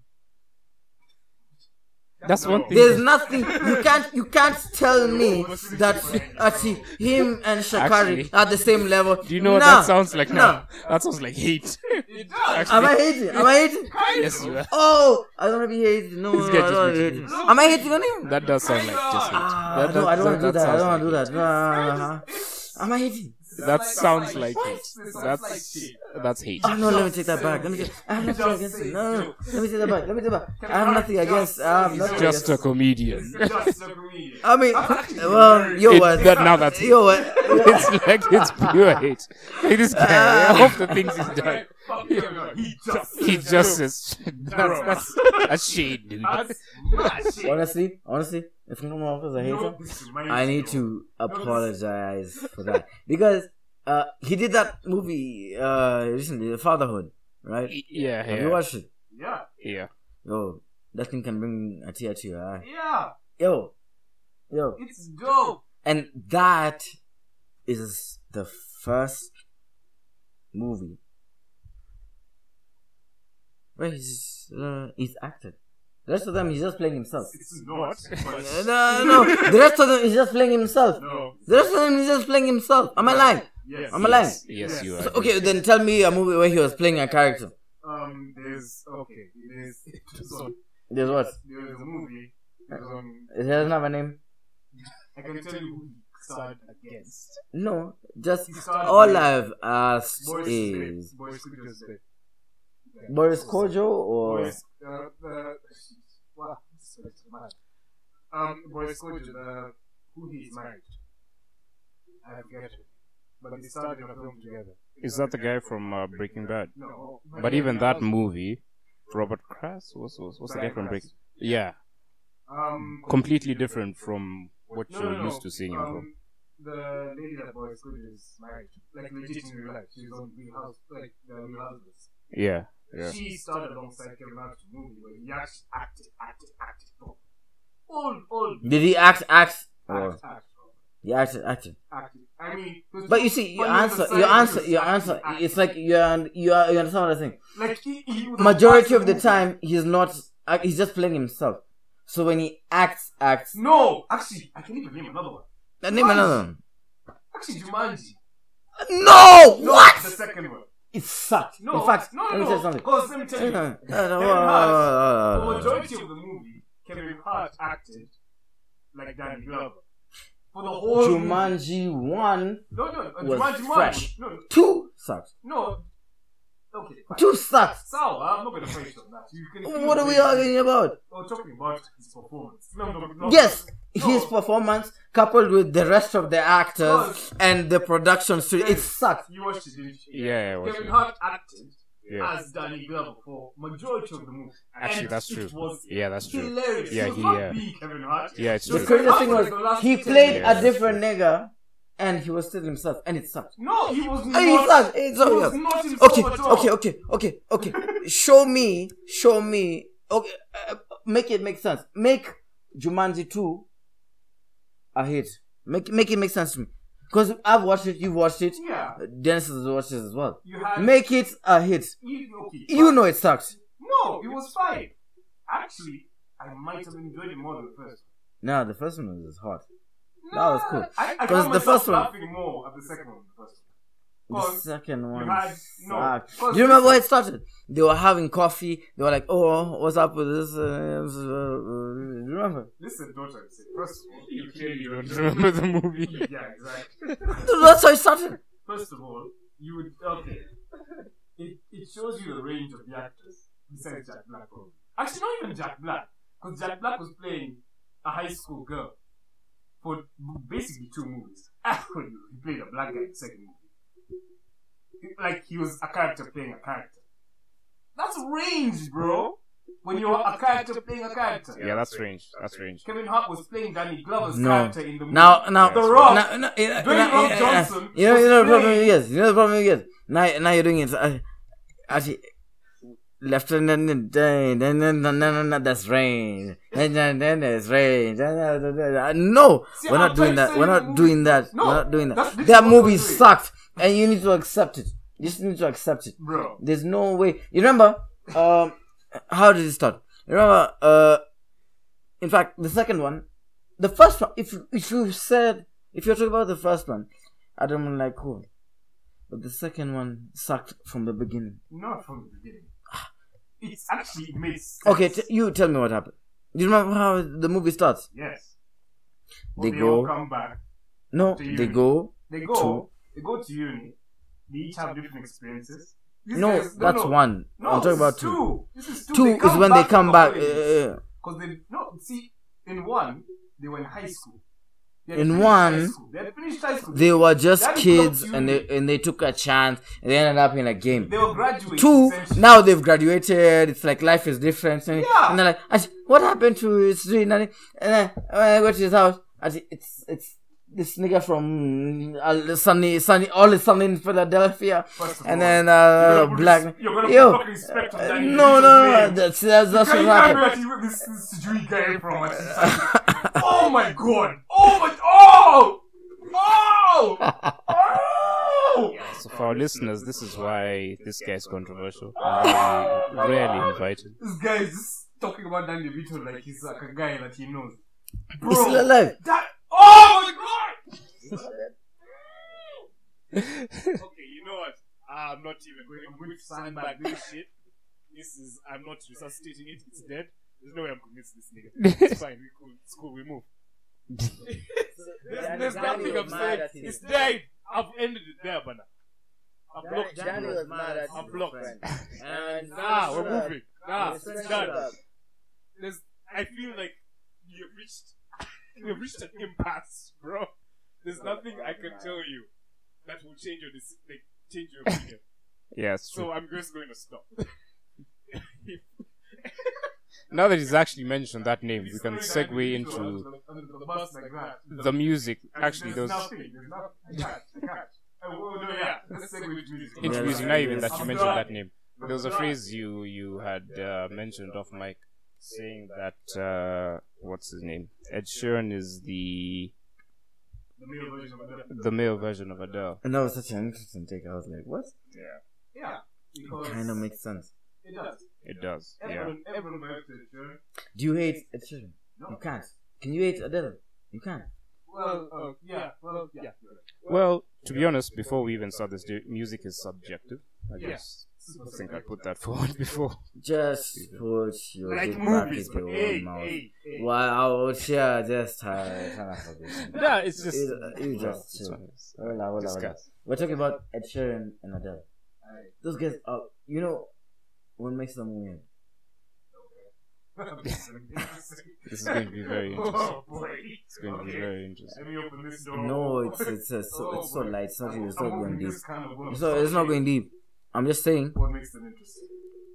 That's one thing. There's nothing you can't you can't tell me that actually him and Shakari Actually, are the same level. Do you know what Nah, that sounds like nah. now? That sounds like hate. It does. Am I hating? Am I hating? Yes, you are. Oh, I don't want to be hating. No, This no, guy I just don't want to be makes hating. me- Am I hating on him? That does sound like just hate. Ah, That- no, that- I don't want to do that. I sounds don't want to do like that. Nah, Am I hating? That sounds like What? hate. This sounds That's like shit. that's hate. Oh no, let me take that back. Let me take. I have nothing against it. No, no, no. Let me take that back. Let me take that back. I have nothing against. I have nothing Just a against. comedian. Just a comedian. I mean, well, yo It- what? that- now that's Yo what? It's like it's pure hate. Like this guy, Ah. of the things he's done, Fuck you, no, he just he just is. That's, that's a shade, dude. That's mad shit. Honestly, honestly, if I'm off as a hater, No, this reminds I me need of- to apologize for that because uh, he did that movie uh, recently, The Fatherhood, right? Yeah, Have you yeah, watched it? Yeah, yeah. Yo, that thing can bring a tear to your eye. yeah, Yo, yo, it's dope. and that is the first movie where he's uh, he's acted. The rest of them he's just playing himself. It's not. Uh, no, no, the rest of them he's just playing himself. No. The rest of them he's just playing himself. Am I lying? Yes. Am I lying? Yes, yes, you So, are. okay, then tell me a movie where he was playing a character. Um. There's okay. There's it was on. There's what? There's a movie. It was on. It doesn't have a name. I can tell you who he starred against. No, just He started all with I've asked Boris is Smith. Boris Smith was there. Yeah. Boris Kojo or Boris. Uh, the. Wow. this is mad. Um. Boris Kojo, the who he's married. I forget it. But they started on a film together. Is that the guy from uh, Breaking Bad? No. But even that movie, Robert Krass, what's what's, what's the guy from Brian Breaking? Yeah, Um. completely different from what No, you're no, no. used to seeing him from. Um, the lady that Boris Kojo is married to, like legit in real life. She's on Real House, like the Real Housewives. Yeah, yeah. She started alongside Kevin Hart in a movie where he actually acted, acted, acted. Bro. Old, old. did he act act or Act, act, he acted acted? acted. I mean, it was But you just see, your funny on answer, the side, your he answer, was your acting, answer. acting. It's like you're you are you understand what I'm saying? like he, he was Majority the of the movie. time, he's not. act- He's just playing himself. So when he acts, acts. No, actually, I can even name another one. Uh, Name another one. Actually, Jumanji. No, No, what? the second one. It sucked. No, In fact, no, let no, me no. tell you something. Because let me tell you, Uh, Kevin uh, uh, Hart, uh, the uh, uh, majority of the movie, Kevin Hart acted like Danny Glover. For the whole movie. Jumanji one, No, no, uh, was Jumanji one. fresh. No, two sucked. no. Okay. fine. Two sucked. Sour, I'm not going to fight on that. You can What are we arguing about? We're talking about his performance. No, no, no. Yes, No. his performance coupled with the rest of the actors Because- and the production studio, it sucked. You watched it, didn't you? Yeah, I watched Kevin it. Hart acted Yeah. as Danny Glover for majority of the movie. Actually, And that's it true. was Yeah, that's true. hilarious. Yeah, he was he, not uh, being Kevin Hart. Yeah, it's He The true. was craziest thing after was the last he ten played years. Yeah. a different nigga and he was still himself and it sucked. No, he was not. And he sucked. It's he all was yeah. not himself Okay, at all. okay, okay, okay, okay. Show me, show me. Okay, uh, make it make sense. Make Jumanji two a hit. Make make it make sense to me. Because I've watched it, you've watched it. Yeah. Dennis has watched it as well. You had. Make it a hit. You, okay, You know it sucks. No, it was fine. Actually, I might have enjoyed it more than the first No, the first one was hot. one. That was cool. I, I 'Cause found the myself first one- laughing more at the second one than the first one. The Cause second one had- no, sucked. cause Do you remember this- where it started? They were having coffee. They were like, "Oh, what's up with this?" Uh, uh, uh, do you remember? Listen, don't try to say. First of all, You clearly don't remember the movie. yeah, exactly. That's how it started. First of all, you would okay. It it shows you the range of the actors besides Jack Black. Probably. Actually, not even Jack Black, because Jack Black was playing a high school girl for basically two movies. Actually, he played a black guy in the second movie. Like he was a character playing a character. That's range, bro. When you're a character playing a character. Yeah, that's strange. That's strange. Kevin Hart was playing Danny Glover's No. character in the movie. Now, now, The Rock. Now, now, you know, Dwayne now- Rock you know, Johnson You know, you know the was problem playing- is. You know the problem is. Now, now you're doing it. Uh, actually, Lieutenant, then, then, then, then, then, then, that's range. Then, then, then, there's range. Then, then, then, then, uh, No, See, we're I'm not doing trying to that. say We're the not movie- doing that. No, We're not doing that's- that. this That is what movie we're doing. sucked, and you need to accept it. You just need to accept it. Bro. There's no way. You remember? Um, how did it start? You remember? Uh, in fact, the second one, the first one. If if you said if you're talking about the first one, I don't like cool, but the second one sucked from the beginning. Not from the beginning. It's actually made sense. Okay, t- you tell me what happened. Do you remember how the movie starts? Yes. They They go- all come back. No, To they uni. go. They go. To- They go to uni. They each have different experiences. These No, guys- that's no. one. No, I'm talking this about is two. two. This is two. Two They is come when they back come from back. college. Uh, Because they no see in one they were in high school. They had In finished one, high school. they had finished high school. they were just That is kids, not and uni. they and they took a chance, and they ended up in a game. They were graduating. Two, essentially. now they've graduated. It's like life is different. And, Yeah. and they're like, "Auntie, what happened to his doing nothing?" And then when I go to his house, Auntie, it's it's this nigga from uh, sunny sunny all is sunny in Philadelphia, First of and all, then you're uh, gonna put black. res- You're gonna Yo, put fucking respect on uh, Danny no, no, DeVito's no, name. that's that's that's Can what you happened. remember that you- this this Sijui guy from it? Oh my god! Oh my! Oh! Oh! Oh! So for our listeners, this is why this guy is controversial. And rarely, rarely invited. This guy is just talking about Danny DeVito like he's like a guy that he knows. Bro, He's still alive. that. Oh my god! Okay, you know what? I'm not even going. I'm going to sandbag this shit. This is. I'm not resuscitating it. It's dead. There's no way I'm convincing this nigga. It's fine. We cool. It's cool. We move. there's there's nothing I'm saying. It's dead. I've ended it there, but now. I've blocked Danny you. was mad at I'm his blocked. friend. And Nah, we're moving. Nah, His it's friend done. showed up. There's, I feel like you've reached, you've reached an impasse, bro. There's nothing I can tell you that will change your deci- like change your opinion. Yeah, it's true. So I'm just going to stop. Now that he's actually mentioned that name, we He's can throwing segue that into under the- under the bus like that. the music. And Actually, there's those nothing. There's nothing. I can't. I can't. Oh, no, yeah. Let's segue with music. into Yeah, music. yeah, Not even yes. that you mentioned that name. There was a phrase you you had uh, mentioned off mic, saying that uh, what's his name? Ed Sheeran is the The male version of Adele. the male version of Adele. And that was such an interesting take. I was like, what? Yeah. Because Kind of makes sense. it does. It does. Yeah. Everyone, everyone vibes to Ed Sheeran. Do you hate Ed Sheeran? No. You can't. Can you hate Adele? You can't. Well, uh, yeah. Well, yeah. you're right. Well, to be honest, before we even start this, the music is subjective. I Yeah. just think I put that forward before. Just put your Like dick back movies, into but your hey, own mouth. hey, hey. Wow, yeah, just uh, kind of forget. Yeah, it's just. You, you well, just it's chill. fine. Hold on, hold on, hold on. Discuss. We're talking about Ed Sheeran and Adele. Aye. Those guys are, you know, what makes them weird? This is going to be very interesting. Oh boy. It's going to be Okay. very interesting. Let me open this door. No, it's it's uh, so, Oh, it's so boy. light. It's not, I'm- it's I'm not going opening deep. this can of worms. So it's not going deep. I'm just saying, What makes them interesting?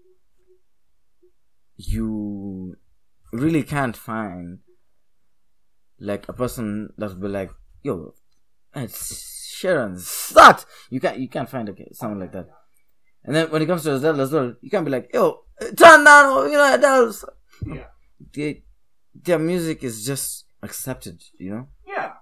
you really can't find like a person that will be like, yo, it's Sharon sucked. You can't you can't find a, someone like that. And then when it comes to Adele as well, you can't be like, yo, turn down, you know, Adele. Yeah. They, their music is just accepted, you know. Yeah.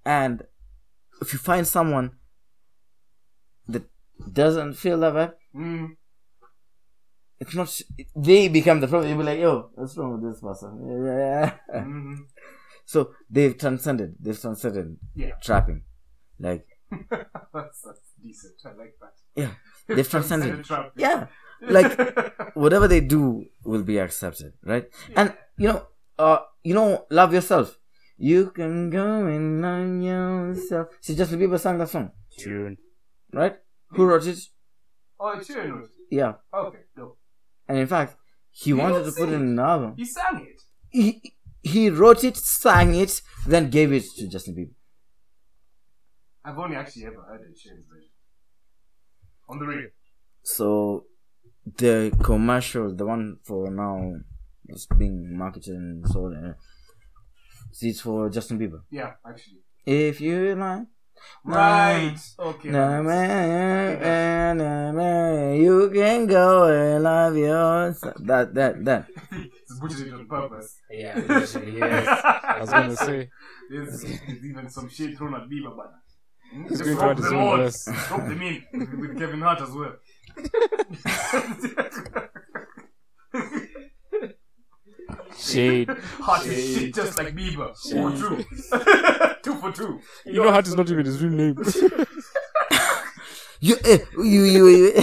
And if you find someone that doesn't feel that way, Mm. it's not. They become the problem. You'll be like, yo, what's wrong with this person? Yeah. Mm-hmm. So they've transcended. They've transcended Yeah. trapping. Like, that's, that's decent. I like that. yeah, they've transcended. Trap. Yeah, like whatever they do will be accepted, right? And you know, uh, you know, love yourself. You can go and love yourself. See, Justin Bieber sang that song, Tune. right? Who wrote it? Oh, it's your note. Yeah, Okay, no. and in fact, he He wanted don't to put it sing. in an album. He sang it. He he wrote it, sang it, then gave it to Justin Bieber. I've only actually ever heard it Shane's version. On the radio. So the commercial, the one for now, is being marketed and sold. Uh, see, it's for Justin Bieber. Yeah, actually. If you like, Right. Okay. na, na, na, na, na, you can go and love yourself. That that that. It's butchered it on purpose. Yeah, literally, yes. I was gonna say. There's, there's even some shit thrown at Bieber, but He's just going to drop add his them own all. verse. Drop them in with, with Kevin Hart as well. Shade. Hart is shit just like Bieber. Two for two. two for two. You know, Hart is not even his real name. You eh, you you. you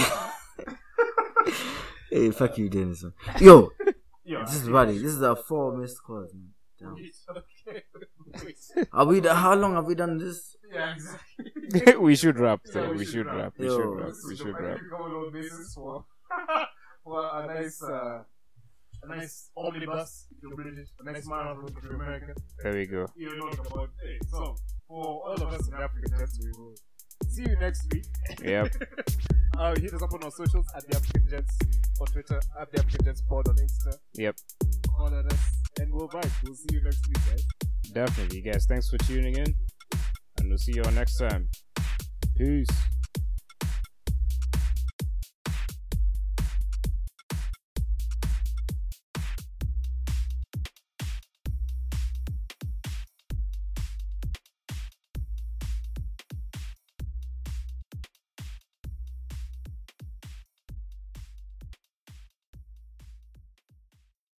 hey, fuck you, Dennis. Yo, Yeah. this is body. This is our four missed calls, man. Damn. Okay. Are we? How long have we done this? Yeah, exactly. we should rap. Yeah, though. we we should should rap. rap. We Yo. should rap. This We is should the rap. on basis for for a nice uh, a nice omnibus if you're British, a nice marathon if you're American. There we go. You know about it. So for all of us in Africa, Gents, we will see you next week. Yep. Uh, hit us up on our socials at the African Gents on Twitter, at the African Gents Pod on Insta. Yep. Follow us, and we'll vibe. We'll see you next week, guys. Definitely, guys. Thanks for tuning in, and we'll see you all next time. Peace.